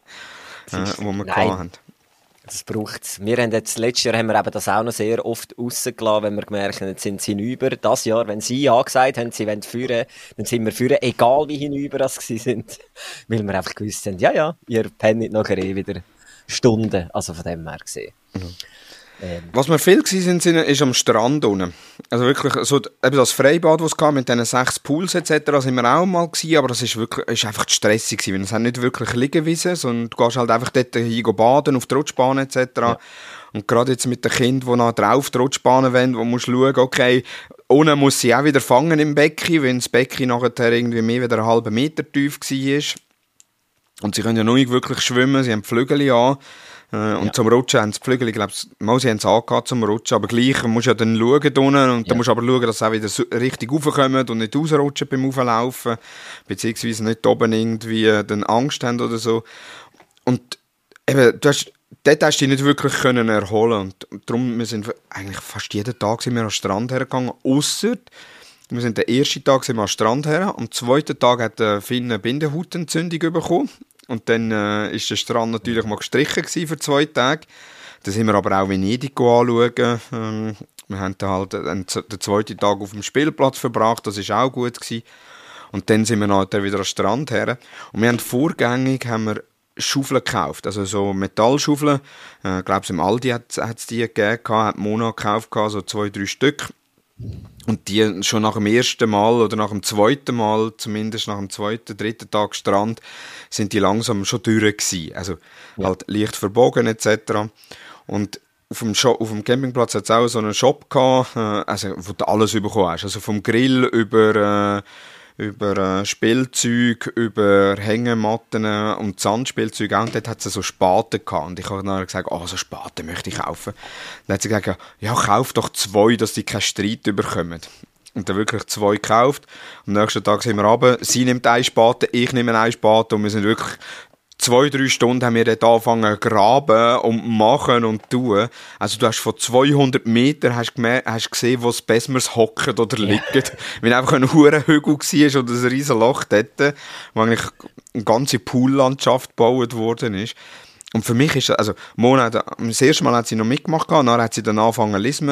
äh, wo wir gehabt haben. Das braucht es. Wir haben jetzt, letztes Jahr haben wir eben das auch noch sehr oft rausgelassen, wenn wir gemerkt haben, jetzt sind sie hinüber. Das Jahr, wenn sie ja gesagt haben, sie wollen führen, dann sind wir führen, egal wie hinüber das sie sind. Weil wir einfach gewusst haben, ja, ja, ihr pennt nachher eh wieder Stunden. Also von dem her gesehen. Mhm. Ähm. Was wir viel waren, sind, ist am Strand unten. Also wirklich, so, eben das Freibad, das es gab, mit diesen sechs Pools et cetera, sind wir auch mal gewesen, aber das ist wirklich, ist einfach stressig gewesen, weil es nicht wirklich Liegewiesen, sondern du gehst halt einfach dort hin baden, auf die Rutschbahn et cetera. Ja. Und gerade jetzt mit den Kindern, die noch drauf die Rutschbahnen wollen, wo musst du schauen, okay, unten muss sie auch wieder fangen im Becken, wenn das Becken nachher irgendwie mehr wieder einen halben Meter tief war. Und sie können ja noch nicht wirklich schwimmen, sie haben die Flügel an. Und ja. Zum Rutschen haben sie die Flügel, ich glaube, mal sie haben es angehabt zum Rutschen, aber gleich musst du ja dann schauen unten, und ja. Dann musst du aber schauen, dass sie auch wieder richtig raufkommen und nicht rausrutschen beim Rauflaufen, beziehungsweise nicht oben irgendwie dann Angst haben oder so. Und eben, du hast, dort hast du dich nicht wirklich können erholen und darum, wir sind eigentlich fast jeden Tag sind wir am Strand hergegangen, ausser wir sind den ersten Tag sind wir am Strand her, am zweiten Tag hat der Finn eine Bindehautentzündung bekommen. Und dann äh, ist der Strand natürlich mal gestrichen für zwei Tage. Da sind wir aber auch Venedig anschauen. Ähm, wir haben dann halt den, den zweiten Tag auf dem Spielplatz verbracht, das war auch gut gewesen. Und dann sind wir nachher wieder am Strand her. Und wir haben vorgängig haben wir Schaufeln gekauft, also so Metallschaufeln. Ich äh, glaube, im Aldi hat es die gegeben, hat Mona gekauft, so zwei, drei Stück. Und die schon nach dem ersten Mal oder nach dem zweiten Mal, zumindest nach dem zweiten, dritten Tag Strand, sind die langsam schon durch gewesen. Also ja. Halt leicht verbogen et cetera. Und auf dem, Shop, auf dem Campingplatz hat es auch so einen Shop gehabt, äh, also, wo du alles bekommen hast. Also vom Grill über, äh, über äh, Spielzeug, über Hängematten und Sandspielzeug auch. Und dort hat es so Spaten gehabt. Und ich habe dann gesagt, oh, so Spaten möchte ich kaufen. Dann hat sie gesagt, ja, kauf doch zwei, dass die keinen Streit überkommen. Und dann wirklich zwei gekauft. Am nächsten Tag sind wir runter. Sie nimmt einen Spaten, ich nehme einen Spaten. Und wir sind wirklich zwei, drei Stunden haben wir dort angefangen zu graben und machen und tun. Also du hast von zweihundert Metern hast gemerkt, hast gesehen, wo das Besmers hocken oder liegen. Yeah. Wenn einfach ein Hurenhügel war oder ein riesen Loch dort, wo eigentlich eine ganze Poollandschaft gebaut worden ist. Und für mich ist das, also Mona, das erste Mal hat sie noch mitgemacht, dann hat sie dann angefangen zu lesen,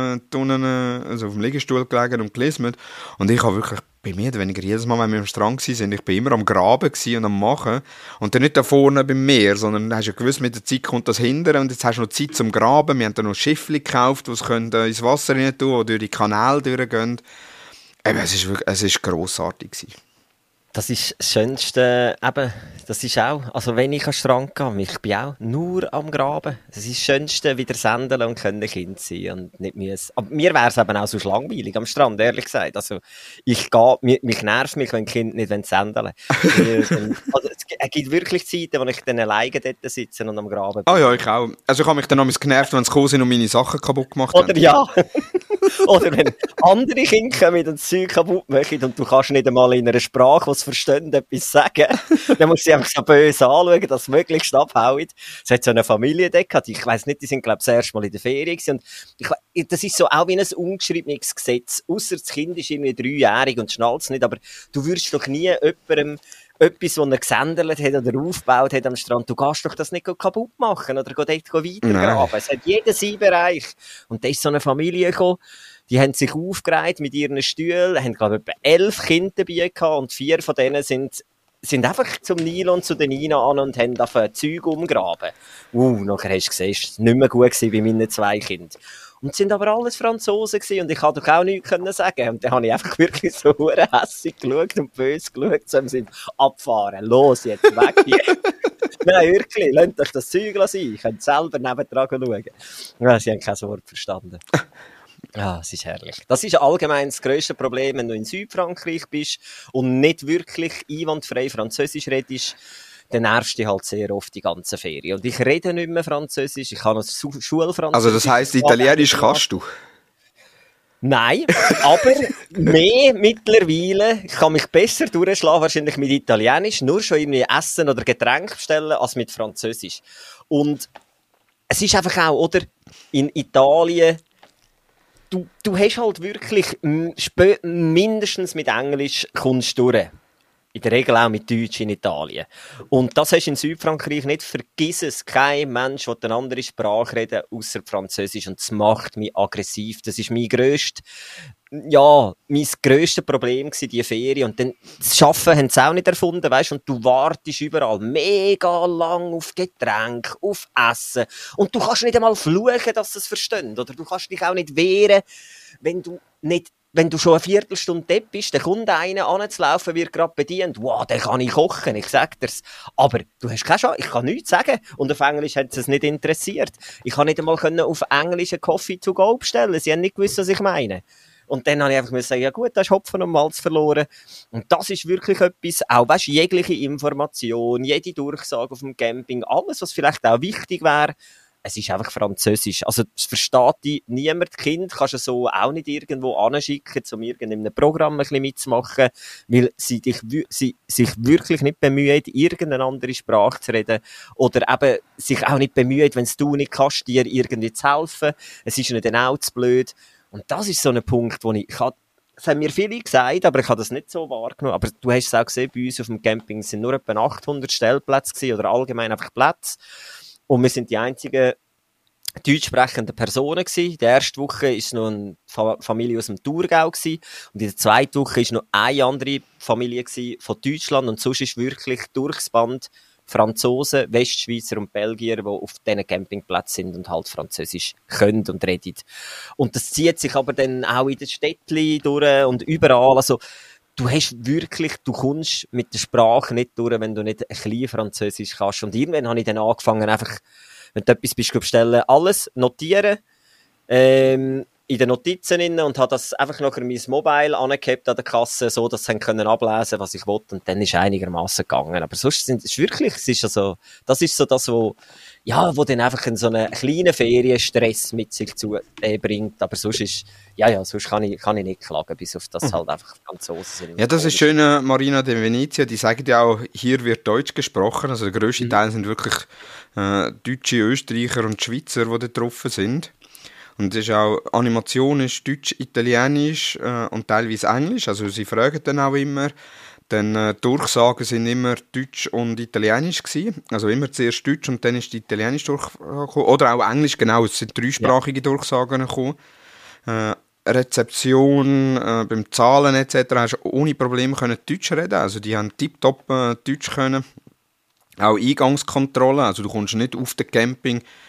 äh, also auf dem Liegestuhl gelegen und gelesen. Und ich habe wirklich bei mir weniger jedes Mal, wenn wir am Strand waren, ich bin immer am Graben und am Machen. Und dann nicht da vorne beim Meer, sondern hast ja gewusst, mit der Zeit kommt das hinterher und jetzt hast du noch Zeit zum Graben. Wir haben dann noch Schiffchen gekauft, die ins Wasser rein tun, die durch die Kanäle durchgehen. Eben, es ist wirklich, es ist grossartig gewesen. Das ist das Schönste, eben, das ist auch, also wenn ich an den Strand gehe, ich bin auch nur am Graben. Das ist das Schönste, wieder sendeln und können Kind sein und nicht müssen. Aber mir wäre es eben auch so langweilig am Strand, ehrlich gesagt. Also ich gehe, mich, mich nervt mich, wenn die Kinder nicht sendeln wollen. Also es gibt wirklich Zeiten, wo ich dann alleine dort sitze und am Graben bin. Ah ja, ich auch. Also ich habe mich dann noch genervt, wenn sie gekommen sind und meine Sachen kaputt gemacht haben. Oder ja. Oder wenn andere Kinder kommen und das Zeug kaputt machen und du kannst nicht einmal in einer Sprache, die sie verstehen, etwas sagen, dann musst du sie einfach so böse anschauen, dass sie möglichst abhauen. Es hat so eine Familie da gehabt, ich weiss nicht, die sind, glaube ich, das erste Mal in der Ferien gewesen. Und ich, das ist so auch wie ein ungeschriebenes Gesetz. Ausser das Kind ist irgendwie dreijährig und schnallt es nicht, aber du würdest doch nie jemandem etwas, das er gesendelt hat oder aufgebaut hat am Strand, du kannst doch das nicht kaputt machen oder dort weitergraben. Es hat jeden seinen Bereich. Und da ist so eine Familie gekommen, die haben sich aufgereiht mit ihren Stühlen, haben, glaube ich, etwa elf Kinder dabei gehabt und vier von denen sind, sind einfach zum Nilo und zu den Nina an und haben auf ein Zeug umgraben. Uh, nachher hast du gesehen, es war nicht mehr gut bei meinen zwei Kindern. Und es sind aber alles Franzosen gewesen und ich konnte doch auch nichts sagen. Und dann habe ich einfach wirklich so hässig geschaut und böse geschaut, so im Sinne, abfahren, los, jetzt weg hier. Nein, wirklich, lasst euch das Zeug sein, ich könnt selber nebendran schauen. Ja, sie haben kein Wort verstanden. Ja, es ist herrlich. Das ist allgemein das grösste Problem, wenn du in Südfrankreich bist und nicht wirklich einwandfrei Französisch redest, dann nervst du dich halt sehr oft die ganze Ferien. Und ich rede nicht mehr Französisch, ich kann noch Schulfranzösisch. Also das heisst, Italienisch kannst du? Nein, aber mehr mittlerweile. Ich kann mich besser durchschlagen, wahrscheinlich mit Italienisch, nur schon irgendwie Essen oder Getränke bestellen, als mit Französisch. Und es ist einfach auch, oder, in Italien, du, du hast halt wirklich mindestens mit Englisch kommst du durch. In der Regel auch mit Deutsch in Italien. Und das hast du in Südfrankreich nicht. Vergiss es, kein Mensch will eine andere Sprache reden, ausser Französisch. Und das macht mich aggressiv. Das ist mein grösst, ja, mein grösstes Problem gewesen, die Ferien. Und dann, das Arbeiten haben sie auch nicht erfunden, weisst? Und du wartest überall mega lang auf Getränke, auf Essen. Und du kannst nicht einmal fluchen, dass sie es verstehen. Oder du kannst dich auch nicht wehren, wenn du nicht Wenn du schon eine Viertelstunde dort bist, dann kommt einer anzulaufen, wird gerade bedient. Wow, den kann ich kochen, ich sag dir's. Aber du hast keine Chance, ich kann nichts sagen. Und auf Englisch hat es nicht interessiert. Ich kann nicht einmal auf Englisch einen Coffee to go bestellen. Sie haben nicht gewusst, was ich meine. Und dann habe ich einfach sagen, ja gut, da ist Hopfen und Malz verloren. Und das ist wirklich etwas, auch weißt, jegliche Information, jede Durchsage auf dem Camping, alles, was vielleicht auch wichtig wäre, es ist einfach Französisch. Also, das versteht dich niemand. Kind kannst du so auch nicht irgendwo anschicken, um irgendeinem Programm ein bisschen mitzumachen, weil sie, dich, sie sich wirklich nicht bemühen, irgendeine andere Sprache zu reden. Oder eben sich auch nicht bemühen, wenn du nicht kannst, dir irgendwie zu helfen. Es ist ihnen dann auch zu blöd. Und das ist so ein Punkt, wo ich, ich habe, das haben mir viele gesagt, aber ich habe das nicht so wahrgenommen. Aber du hast es auch gesehen, bei uns auf dem Camping sind nur etwa achthundert Stellplätze gewesen, oder allgemein einfach Plätze. Und wir sind die einzigen deutsch sprechenden Personen gewesen. In der ersten Woche war noch eine Fa- Familie aus dem Thurgau gewesen. Und in der zweiten Woche war noch eine andere Familie gewesen von Deutschland. Und sonst ist wirklich durchs Band Franzosen, Westschweizer und Belgier, die auf diesen Campingplätzen sind und halt Französisch können und reden. Und das zieht sich aber dann auch in den Städtchen durch und überall. Also, du hast wirklich, du kommst mit der Sprache nicht durch, wenn du nicht ein bisschen Französisch kannst. Und irgendwann habe ich dann angefangen, einfach, wenn du etwas bist, bestellen, alles notieren, ähm, in den Notizen drin und habe das einfach nachher mein Mobile angehabt an der Kasse, so, dass sie können ablesen, was ich wollte. Und dann ist einigermaßen gegangen. Aber sonst sind es wirklich, es ist also, das ist so das, wo, ja, wo dann einfach so einen kleinen Ferienstress mit sich zu, äh, bringt. Aber sonst ist, ja, ja, sonst kann ich, kann ich nicht klagen, bis auf das halt einfach Franzosen sind. Ja, das ist schön, äh, Marina de Venezia, die sagen ja auch, hier wird Deutsch gesprochen. Also der grösste mhm. Teil sind wirklich äh, Deutsche, Österreicher und Schweizer, die da drauf sind. Und es ist auch, Animation ist Deutsch, Italienisch äh, und teilweise Englisch. Also sie fragen dann auch immer. Dann äh, Durchsagen sind immer Deutsch und Italienisch gewesen. Also immer zuerst Deutsch und dann ist die Italienisch durchgekommen. Oder auch Englisch, genau. Es sind dreisprachige ja. Durchsagen gekommen. Äh, Rezeption, äh, beim Zahlen et cetera hast du ohne Probleme können Deutsch reden. Also die haben tiptop äh, Deutsch können. Auch Eingangskontrolle. Also du kommst nicht auf den Camping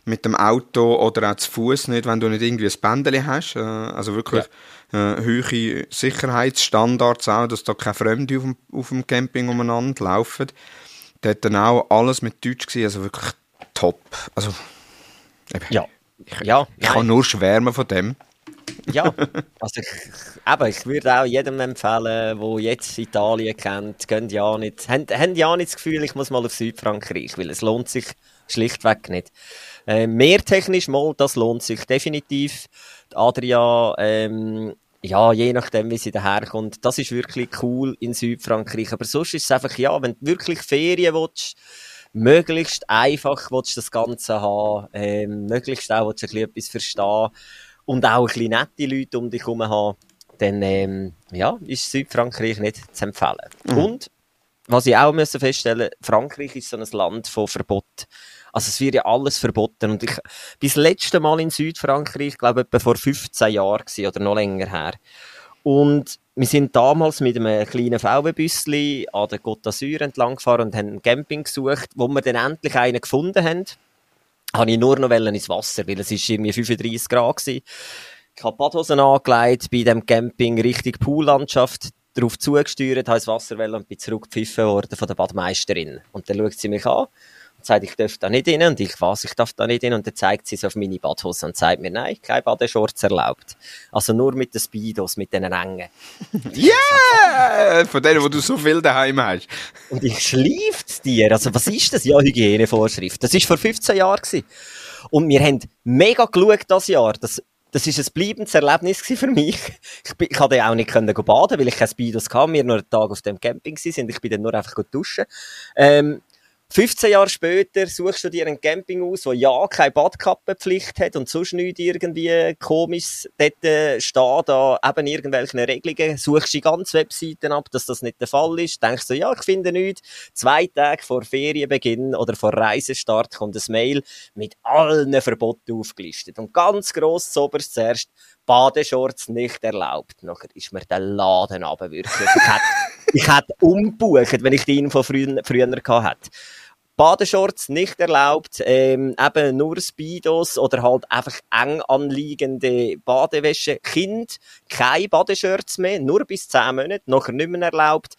mit dem Auto oder auch zu Fuß nicht, wenn du nicht irgendwie ein Bändeli hast. Äh, also wirklich ja. äh, hohe Sicherheitsstandards auch, dass da keine Fremde auf dem, auf dem Camping umeinander laufen. Da hat dann auch alles mit Deutsch gewesen, also wirklich top. Also, eben, ja. ich, ja, ich kann nur schwärmen von dem. Ja, also ich, eben, ich würde auch jedem empfehlen, der jetzt Italien kennt, gehen ja nicht, haben, haben ja nicht das Gefühl, ich muss mal auf Südfrankreich, weil es lohnt sich schlichtweg nicht. Äh, mehrtechnisch mal, das lohnt sich definitiv. Die Adria, ähm, ja, je nachdem, wie sie daherkommt, das ist wirklich cool in Südfrankreich. Aber sonst ist es einfach, ja, wenn du wirklich Ferien willst, möglichst einfach willst du das Ganze haben, ähm, möglichst auch willst du ein bisschen etwas verstehen und auch ein bisschen nette Leute um dich herum haben, dann, ähm, ja, ist Südfrankreich nicht zu empfehlen. Mhm. Und, was ich auch müssen feststellen, Frankreich ist so ein Land von Verbot. Also es wird ja alles verboten. Und ich, bis das letzte Mal in Südfrankreich, glaube ich, etwa vor fünfzehn Jahren gewesen, oder noch länger her. Und wir sind damals mit einem kleinen V W-Büsschen an der Côte d'Azur entlang gefahren und haben einen Camping gesucht, wo wir dann endlich einen gefunden haben. Habe ich nur noch ins Wasser, weil es ist irgendwie fünfunddreissig Grad gewesen. Ich habe Badhosen angelegt bei dem Camping Richtung Poollandschaft, darauf zugesteuert, habe ins Wasser und bin zurückgepfiffen worden von der Badmeisterin. Und dann schaut sie mich an und sagt, ich darf da nicht rein. Und ich, was, ich darf da nicht rein. Und dann zeigt sie es auf meine Badhose und sagt mir, nein, keine Badeshorts erlaubt. Also nur mit den Speedos, mit den Engen. Ja! Yeah! Von denen, wo du so viel daheim hast. Und ich schleife dir. Also was ist das? Ja, Hygienevorschrift. Das war vor fünfzehn Jahren gewesen. Und wir haben mega geschaut das Jahr. Das Das war ein bleibendes Erlebnis für mich. Ich, bin, ich konnte auch nicht baden, weil ich keine Speedos hatte. Wir nur einen Tag auf dem Camping waren. Ich bin dann nur einfach duschen. Ähm, fünfzehn Jahre später suchst du dir einen Camping aus, der ja keine Badkappenpflicht hat und sonst nichts irgendwie komisch dort äh, stehen, da eben irgendwelche Regelungen. Suchst die ganze Webseiten ab, dass das nicht der Fall ist. Denkst du, ja, ich finde nichts. Zwei Tage vor Ferienbeginn oder vor Reisestart kommt ein Mail mit allen Verboten aufgelistet. Und ganz gross zuoberst zuerst, Badeshorts nicht erlaubt. Nachher ist mir der Laden runter, wirklich. Ich hätte, ich hätte umgebucht, wenn ich die Info früher, früher gehabt hätte. Badeshorts nicht erlaubt, ähm, eben nur Speedos oder halt einfach eng anliegende Badewäsche. Kind, keine Badeshirts mehr, nur bis zehn Monate, nachher nicht mehr erlaubt.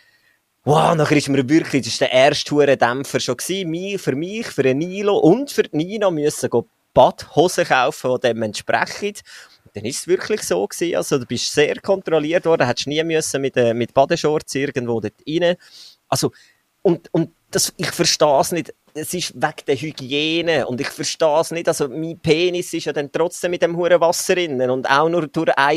Wow, nachher ist mir wirklich, das war der erste Hurendämpfer schon gewesen, mich, für mich, für den Nilo und für die Nina müssen go Badhosen kaufen, die dem entsprechen. Dann ist es wirklich so gewesen, also du bist sehr kontrolliert worden, hättest nie müssen mit, äh, mit Badeshorts irgendwo dort rein. Also, und, und das, ich verstehe es nicht, es ist wegen der Hygiene und ich verstehe es nicht, also mein Penis ist ja dann trotzdem mit dem huren Wasser innen und auch nur durch ein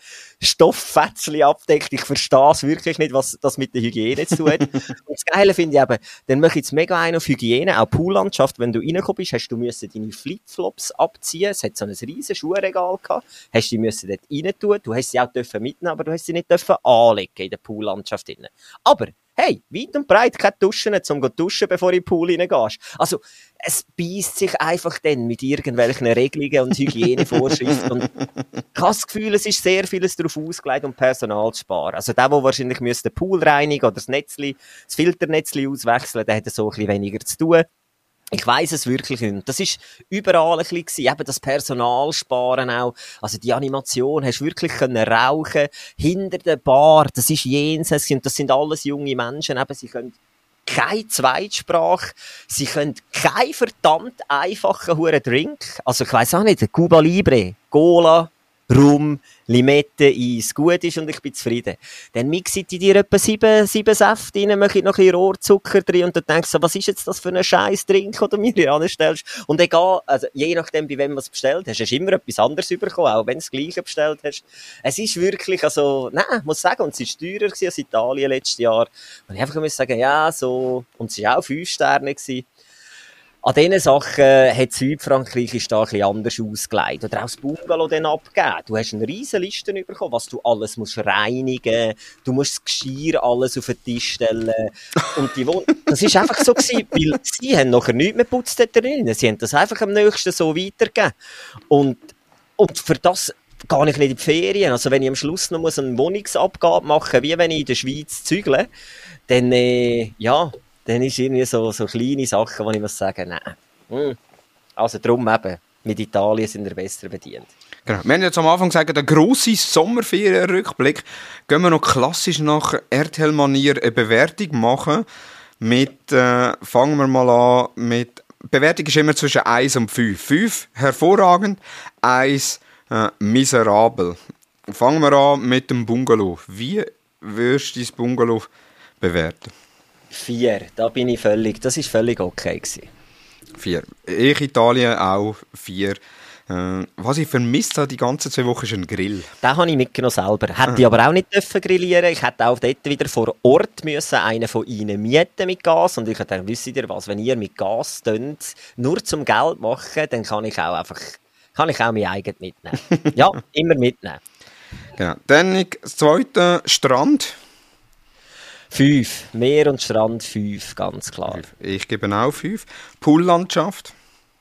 Stofffetzchen abdeckt. Ich verstehe es wirklich nicht, was das mit der Hygiene zu tun hat. Und das Geile finde ich eben, dann mache ich jetzt mega ein auf Hygiene, auch Poollandschaft, wenn du reingekommen bist, hast du müssen deine Flipflops abziehen, es hat so ein riesen Schuhregal gehabt, hast die müssen dort rein tun, du hast sie auch dürfen mitnehmen, aber du hast sie nicht dürfen anlegen in der Poollandschaft innen. Aber hey, weit und breit keine Duschen, um zu duschen, bevor du in den Pool reingehst. Also, es beisst sich einfach dann mit irgendwelchen Regelungen und Hygienevorschriften. Und ich habe das Gefühl, es ist sehr vieles darauf ausgelegt, um Personal zu sparen. Also der, der wahrscheinlich müsste den Pool reinigen oder das Netzli, das Filternetzli auswechseln, der hat so ein bisschen weniger zu tun. Ich weiss es wirklich nicht. Das ist überall ein bisschen, eben das Personal sparen auch. Also die Animation, hast wirklich können rauchen, hinter der Bar, das ist jenseits, und das sind alles junge Menschen, eben, sie können keine Zweitsprache, sie können keinen verdammt einfachen huren Drink, also ich weiss auch nicht, Cuba Libre, Cola, Rum, Limette, Eis, gut ist und ich bin zufrieden. Dann mixe ich dir etwa sieben, sieben Säfte rein, mache ich noch ein bisschen Rohrzucker drin und dann denkst du, was ist jetzt das für ein scheiß Drink, den du mir hier anstellst? Und egal, also je nachdem, bei wem du es bestellt hast, hast du immer etwas anderes bekommen, auch wenn du das Gleiche bestellt hast. Es ist wirklich, also, nein, ich muss sagen, und es war teurer gewesen als Italien letztes Jahr. Und ich einfach muss sagen, ja, so, und es war auch fünf Sterne gewesen. An diesen Sachen hat Südfrankreich ist da ein bisschen anders ausgelegt. Oder auch das Bungalow dann abgegeben. Du hast eine riesen Liste bekommen, was du alles musst reinigen. Du musst das Geschirr alles auf den Tisch stellen. Und die Wohn- das ist einfach so gewesen, weil sie haben nachher nichts mehr geputzt dort drin. Sie haben das einfach am nächsten so weitergegeben. Und, und für das gehe ich nicht in die Ferien. Also wenn ich am Schluss noch eine Wohnungsabgabe machen muss, wie wenn ich in der Schweiz zügle, dann, äh, ja, dann ist irgendwie so, so kleine Sachen, wo ich muss sagen, nein. Mm. Also darum eben, mit Italien sind wir besser bedient. Genau. Wir haben jetzt am Anfang gesagt, der grosse Sommerferienrückblick. Gehen wir noch klassisch nach R T L-Manier eine Bewertung machen. Mit, äh, fangen wir mal an mit, Bewertung ist immer zwischen eins und fünf. fünf hervorragend, eins äh, miserabel. Fangen wir an mit dem Bungalow. Wie würdest du dein Bungalow bewerten? Vier, da bin ich völlig, das war völlig okay gewesen. Vier. Ich, Italien, auch vier. Äh, was ich vermisst habe die ganzen zwei Wochen ist ein Grill. Den habe ich mitgenommen selber. Hätte ich aber auch nicht dürfen grillieren. Ich hätte auch dort wieder vor Ort müssen einen von ihnen mieten mit Gas. Und ich dachte, wisst ihr was, wenn ihr mit Gas tönt, nur zum Geld machen, dann kann ich auch einfach, kann ich auch mein eigenes mitnehmen. Ja, immer mitnehmen. Genau. Dann das zweite, Strand. Fünf. Meer und Strand, fünf, ganz klar. Ich gebe auch fünf. Poollandschaft.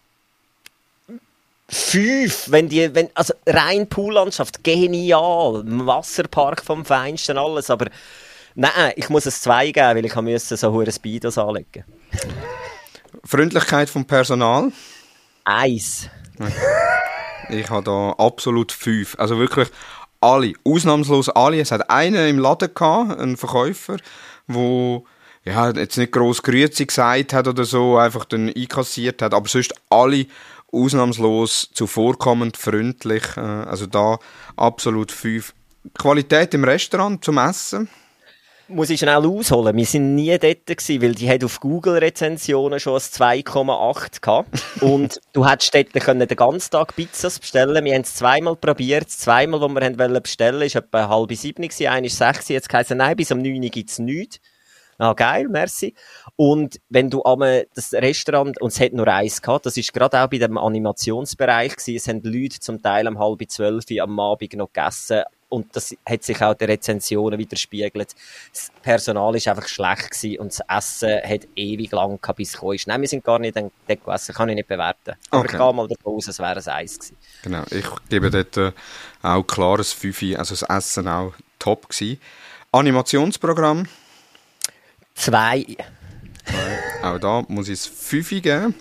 Fünf, wenn die, wenn, also rein Poollandschaft, genial, Wasserpark vom Feinsten, alles, aber nein, ich muss es zwei geben, weil ich musste so hohe Speedos anlegen. Freundlichkeit vom Personal? Eins. Ich habe da absolut fünf, also wirklich alle, ausnahmslos alle. Es hat einen im Laden gehabt, einen Verkäufer, der ja, jetzt nicht gross Grüezi gesagt hat oder so, einfach dann einkassiert hat, aber sonst alle ausnahmslos zuvorkommend, freundlich, äh, also da absolut fünf. Qualität im Restaurant zum Essen? Muss ich schnell ausholen, wir waren nie dort gewesen, weil die hat auf Google-Rezensionen schon ein zwei Komma acht gehabt. Und du hättest dort können den ganzen Tag Pizzas bestellen. Wir haben es zweimal probiert, zweimal, wo wir wollten bestellen, ist etwa halb sieben gewesen, einer ist sechs, jetzt heisst es, nein, bis um neun gibt es nichts. Ah, geil, merci. Und wenn du am das Restaurant, und es hat nur eins gehabt, das ist gerade auch bei dem Animationsbereich gewesen, es haben Leute zum Teil um halb zwölf am Abend noch gegessen, und das hat sich auch in den Rezensionen widerspiegelt. Das Personal war einfach schlecht gewesen und das Essen hat ewig lang gehabt, bis es gekommen ist. Nein, wir sind gar nicht dort gegessen, kann ich nicht bewerten. Aber okay. Ich gehe mal davon aus, es wäre ein Eis gewesen. Genau, ich gebe dort äh, auch klares Fünfi, also das Essen auch top gewesen. Animationsprogramm? Zwei. Auch da muss ich es Fünfi geben.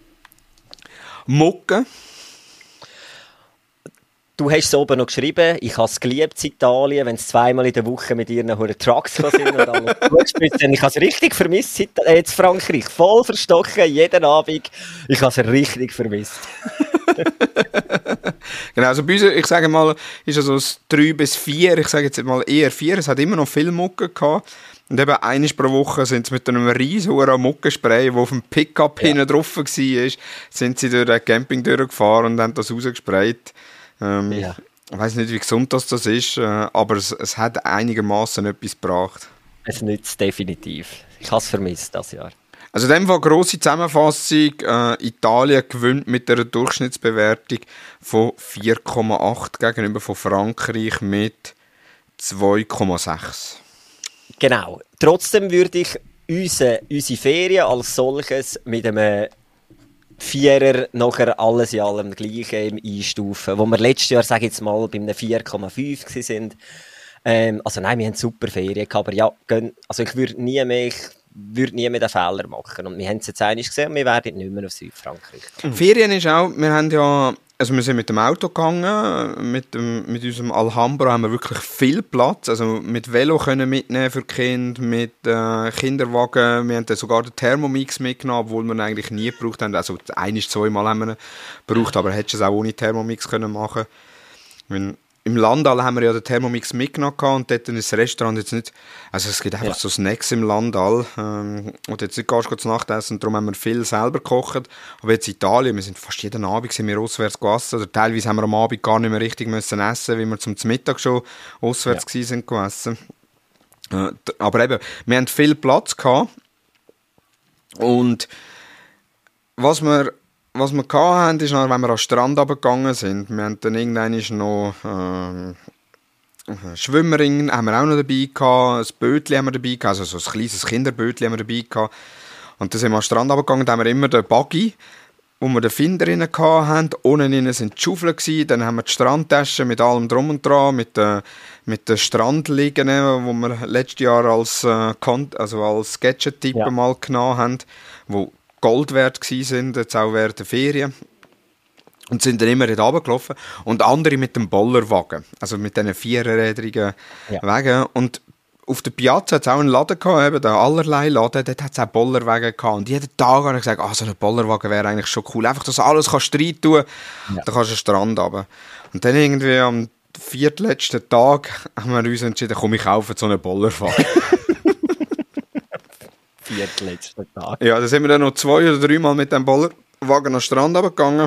Mucke. Du hast es oben noch geschrieben, ich habe es geliebt in Italien, wenn es zweimal in der Woche mit ihren hohen Trucks sind und alles durchspitzen. Ich habe es richtig vermisst in äh, Frankreich. Voll verstochen, jeden Abend. Ich habe es richtig vermisst. Genau, also bei uns, ich sage mal, ist also das drei bis vier, ich sage jetzt mal eher vier, es hat immer noch viel Mucke gehabt. Und eben einmal pro Woche sind sie mit einem riesen Muckenspray, der auf dem Pickup ja. hinten drauf war, sind sie durch den Camping durchgefahren und haben das rausgesprayt. Ähm, ja. Ich weiss nicht, wie gesund das, das ist, äh, aber es, es hat einigermaßen etwas gebracht. Es nützt definitiv. Ich habe es vermisst das Jahr. Also in dem Fall grosse Zusammenfassung. Äh, Italien gewinnt mit einer Durchschnittsbewertung von vier Komma acht gegenüber von Frankreich mit zwei Komma sechs. Genau. Trotzdem würde ich unsere, unsere Ferien als solches mit einem Vierer nachher alles in allem gleich einstufen. Wo wir letztes Jahr, sage ich jetzt mal, bei einem vier Komma fünf waren. Ähm, also nein, wir haben super Ferien gehabt, aber ja, also ich würde nie mehr, ich würde nie mehr den Fehler machen. Und wir haben es jetzt einmal gesehen und wir werden nicht mehr auf Südfrankreich. Mhm. Ferien ist auch, wir haben ja, also wir sind mit dem Auto gegangen, mit, dem, mit unserem Alhambra haben wir wirklich viel Platz, also mit Velo können mitnehmen für die Kinder, mit äh, Kinderwagen, wir haben dann sogar den Thermomix mitgenommen, obwohl wir ihn eigentlich nie gebraucht haben, also ein- bis zweimal haben wir ihn gebraucht, aber hättest du es auch ohne Thermomix können machen. Wenn, im Landal haben wir ja den Thermomix mitgenommen und dort in das Restaurant jetzt nicht, also es gibt einfach ja. so Snacks im Landal ähm, und jetzt nicht gehst du zu Nacht essen, darum haben wir viel selber gekocht, aber jetzt in Italien, wir sind fast jeden Abend sind wir auswärts gegessen, oder teilweise haben wir am Abend gar nicht mehr richtig müssen essen, weil wir zum Mittag schon auswärts ja. sind gegessen. Äh, aber eben, wir haben viel Platz gehabt und was wir Was wir hatten, ist, wenn wir an den Strand runtergegangen sind, wir haben dann irgendwann noch äh, Schwimmring haben wir auch noch dabei gehabt, ein Bötchen haben wir dabei gehabt, also so ein kleines Kinderbötchen haben wir dabei gehabt. Und dann sind wir an den Strand runtergegangen, da haben wir immer den Buggy, wo wir den Finder drin hatten, unten drin sind die Schaufeln gewesen, dann haben wir die Strandtasche mit allem drum und dran, mit den mit den Strandliegen, die wir letztes Jahr als, äh, also als Gadget-Tipp ja. mal genommen haben, wo Gold wert waren, jetzt auch während der Ferien. Und sind dann immer dort runtergelaufen. Und andere mit dem Bollerwagen, also mit diesen vierrädrigen ja. Wagen. Und auf der Piazza hat es auch einen Laden gehabt, eben, der allerlei Laden, dort hat es auch Bollerwagen gehabt. Und jeden Tag habe ich gesagt, ah, so ein Bollerwagen wäre eigentlich schon cool. Einfach, dass alles kannst rein tun, ja. Dann kannst du den Strand runter. Und dann irgendwie am viertletzten Tag haben wir uns entschieden, komm, ich kaufe so einen Bollerwagen. Viertletzten Tag? Ja, dann sind wir dann noch zwei oder dreimal mit dem Bollerwagen an den Strand runtergegangen.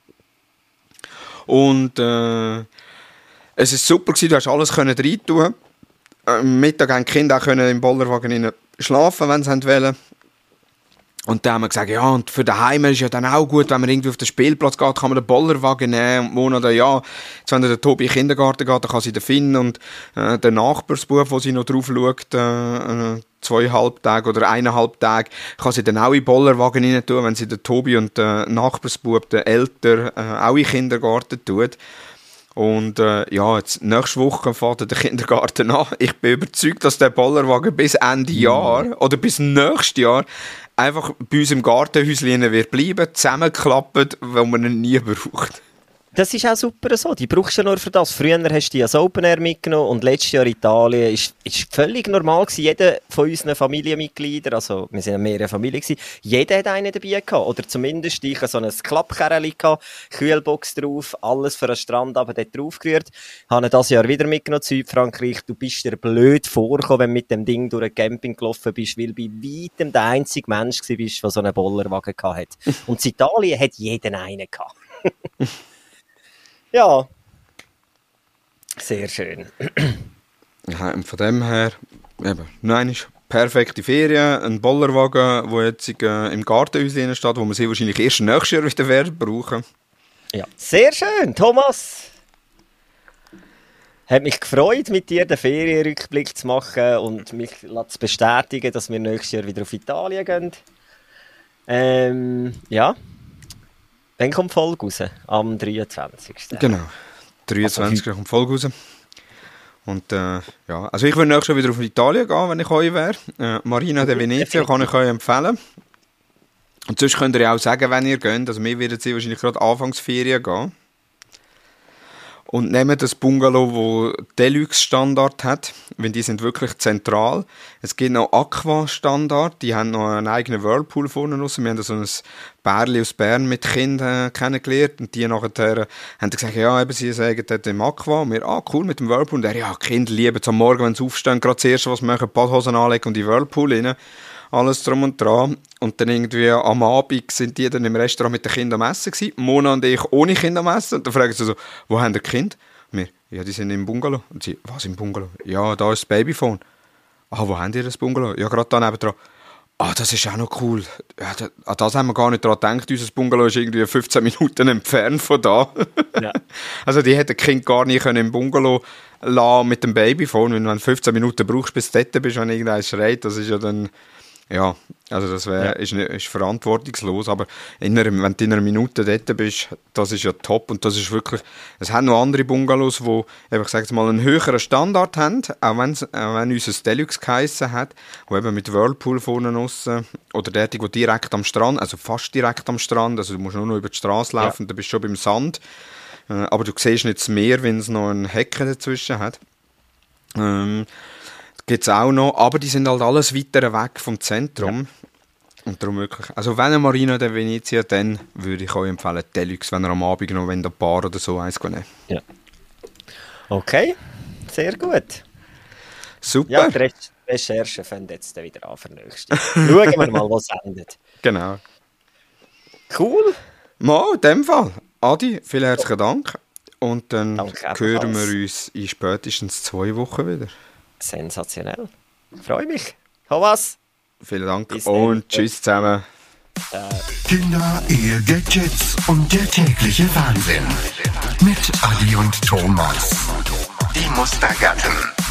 Und äh, es war super, du hast alles rein tun. Am Mittag konnten die Kinder auch im Bollerwagen schlafen, wenn sie wollen. Und dann haben wir gesagt, ja, und für daheim ist ja dann auch gut, wenn man irgendwie auf den Spielplatz geht, kann man den Bollerwagen nehmen. Und Mona dann, ja, jetzt wenn der Tobi in den Kindergarten geht, dann kann sie den finden. Und äh, der Nachbarsbub, wo sie noch drauf schaut, äh, zweieinhalb Tage oder eineinhalb Tage, kann sie dann auch in den Bollerwagen rein tun, wenn sie den Tobi und den Nachbarsbub, den Älter, äh, auch in den Kindergarten tut. Und äh, ja, jetzt nächste Woche fährt der Kindergarten an. Ich bin überzeugt, dass der Bollerwagen bis Ende Jahr oder bis nächstes Jahr einfach bei uns im Gartenhäuschen wird bleiben, zusammenklappen, weil man ihn nie braucht. Das ist auch super so. Die brauchst du nur für das. Früher hast du die als Open Air mitgenommen und letztes Jahr Italien ist, ist völlig normal gewesen. Jeder von unseren Familienmitgliedern, also wir sind ja mehrere Familien gewesen, jeder hat einen dabei gehabt. Oder zumindest ich so ein Klappkerli gehabt, Kühlbox drauf, alles für den Strand aber dort draufgerührt. Habe das Jahr wieder mitgenommen zu Südfrankreich. Du bist dir blöd vorgekommen, wenn du mit dem Ding durch ein Camping gelaufen bist, weil du bei weitem der einzige Mensch warst, der so einen Bollerwagen hatte. Und in Italien hat jeder einen gehabt. Ja, sehr schön. Ja, und von dem her, eben, nein, ist perfekte Ferien, ein Bollerwagen, der jetzt äh, im Gartenhäuschen steht, wo wir sie wahrscheinlich erst nächstes Jahr wieder werden brauchen. Ja, sehr schön, Thomas. Hat mich gefreut, mit dir den Ferienrückblick zu machen und mich zu bestätigen, dass wir nächstes Jahr wieder auf Italien gehen. Ähm, ja. Dann kommt die Folge raus, am dreiundzwanzigsten Genau, dreiundzwanzigsten Also, kommt die Folge raus. Und äh, ja, also ich würde nächstes Jahr wieder auf Italien gehen, wenn ich euch wäre. Äh, Marina de Venezia kann ich euch empfehlen. Und sonst könnt ihr ja auch sagen, wenn ihr geht. Also wir werden sie wahrscheinlich gerade Anfangsferien gehen. Und nehmen das Bungalow, das Deluxe-Standard hat, weil die sind wirklich zentral. Es gibt noch Aqua-Standard, die haben noch einen eigenen Whirlpool vorne raus. Wir haben da so ein Bärli aus Bern mit Kindern kennengelernt und die nachher haben gesagt, ja, eben, sie sagen dort im Aqua. Und wir, ah, cool, mit dem Whirlpool. Und er, ja, Kinder lieben es am Morgen, wenn sie aufstehen, gerade das Erste, was sie machen, Badhosen anlegen und die Whirlpool rein. Alles drum und dran. Und dann irgendwie am Abend sind die dann im Restaurant mit den Kindern am Essen gewesen. Mona und ich ohne Kinder am Essen. Und dann fragen sie so, wo haben die Kinder? Und wir, ja, die sind im Bungalow. Und sie, was im Bungalow? Ja, da ist das Babyphone. Ah, wo haben die das Bungalow? Ja, gerade da nebendran. Ah, das ist auch noch cool. Ja, da, an das haben wir gar nicht daran gedacht. Unser Bungalow ist irgendwie fünfzehn Minuten entfernt von da. Ja. Also die hätten das Kind gar nicht im Bungalow lassen mit dem Babyphone. Wenn du fünfzehn Minuten brauchst, bis du dort bist, wenn irgendeiner schreit, das ist ja dann... Ja, also das wär, ja. ist, ist verantwortungslos, aber in einer, wenn du in einer Minute dort bist, das ist ja top und das ist wirklich, es haben noch andere Bungalows, die, ich sage jetzt mal, einen höheren Standard haben, auch, auch wenn unser Deluxe geheissen hat, wo eben mit Whirlpool vorne raus, oder der, der direkt am Strand, also fast direkt am Strand, also du musst nur noch über die Straße laufen, ja. Dann bist du schon beim Sand, aber du siehst nicht das Meer, wenn es noch ein Hecken dazwischen hat. Ähm, gibt es auch noch, aber die sind halt alles weiter weg vom Zentrum. Ja. Und darum wirklich, also wenn ihr Marina de Venezia, dann würde ich euch empfehlen, Deluxe, wenn ihr am Abend noch ein Bar oder so eins nehmen. Ja. Okay, sehr gut. Super. Ja, die Re- Recherche fängt jetzt wieder an für nächste. Schauen wir mal, was endet. Genau. Cool. Mal, in dem Fall. Adi, vielen herzlichen Dank. Und dann Danke hören wir uns in spätestens zwei Wochen wieder. Sensationell. Freue mich. Thomas. Vielen Dank Bis und dann. Tschüss zusammen. Äh. Kinder, Ehe, Gadgets und der tägliche Wahnsinn. Mit Adi und Thomas. Die Mustergatten.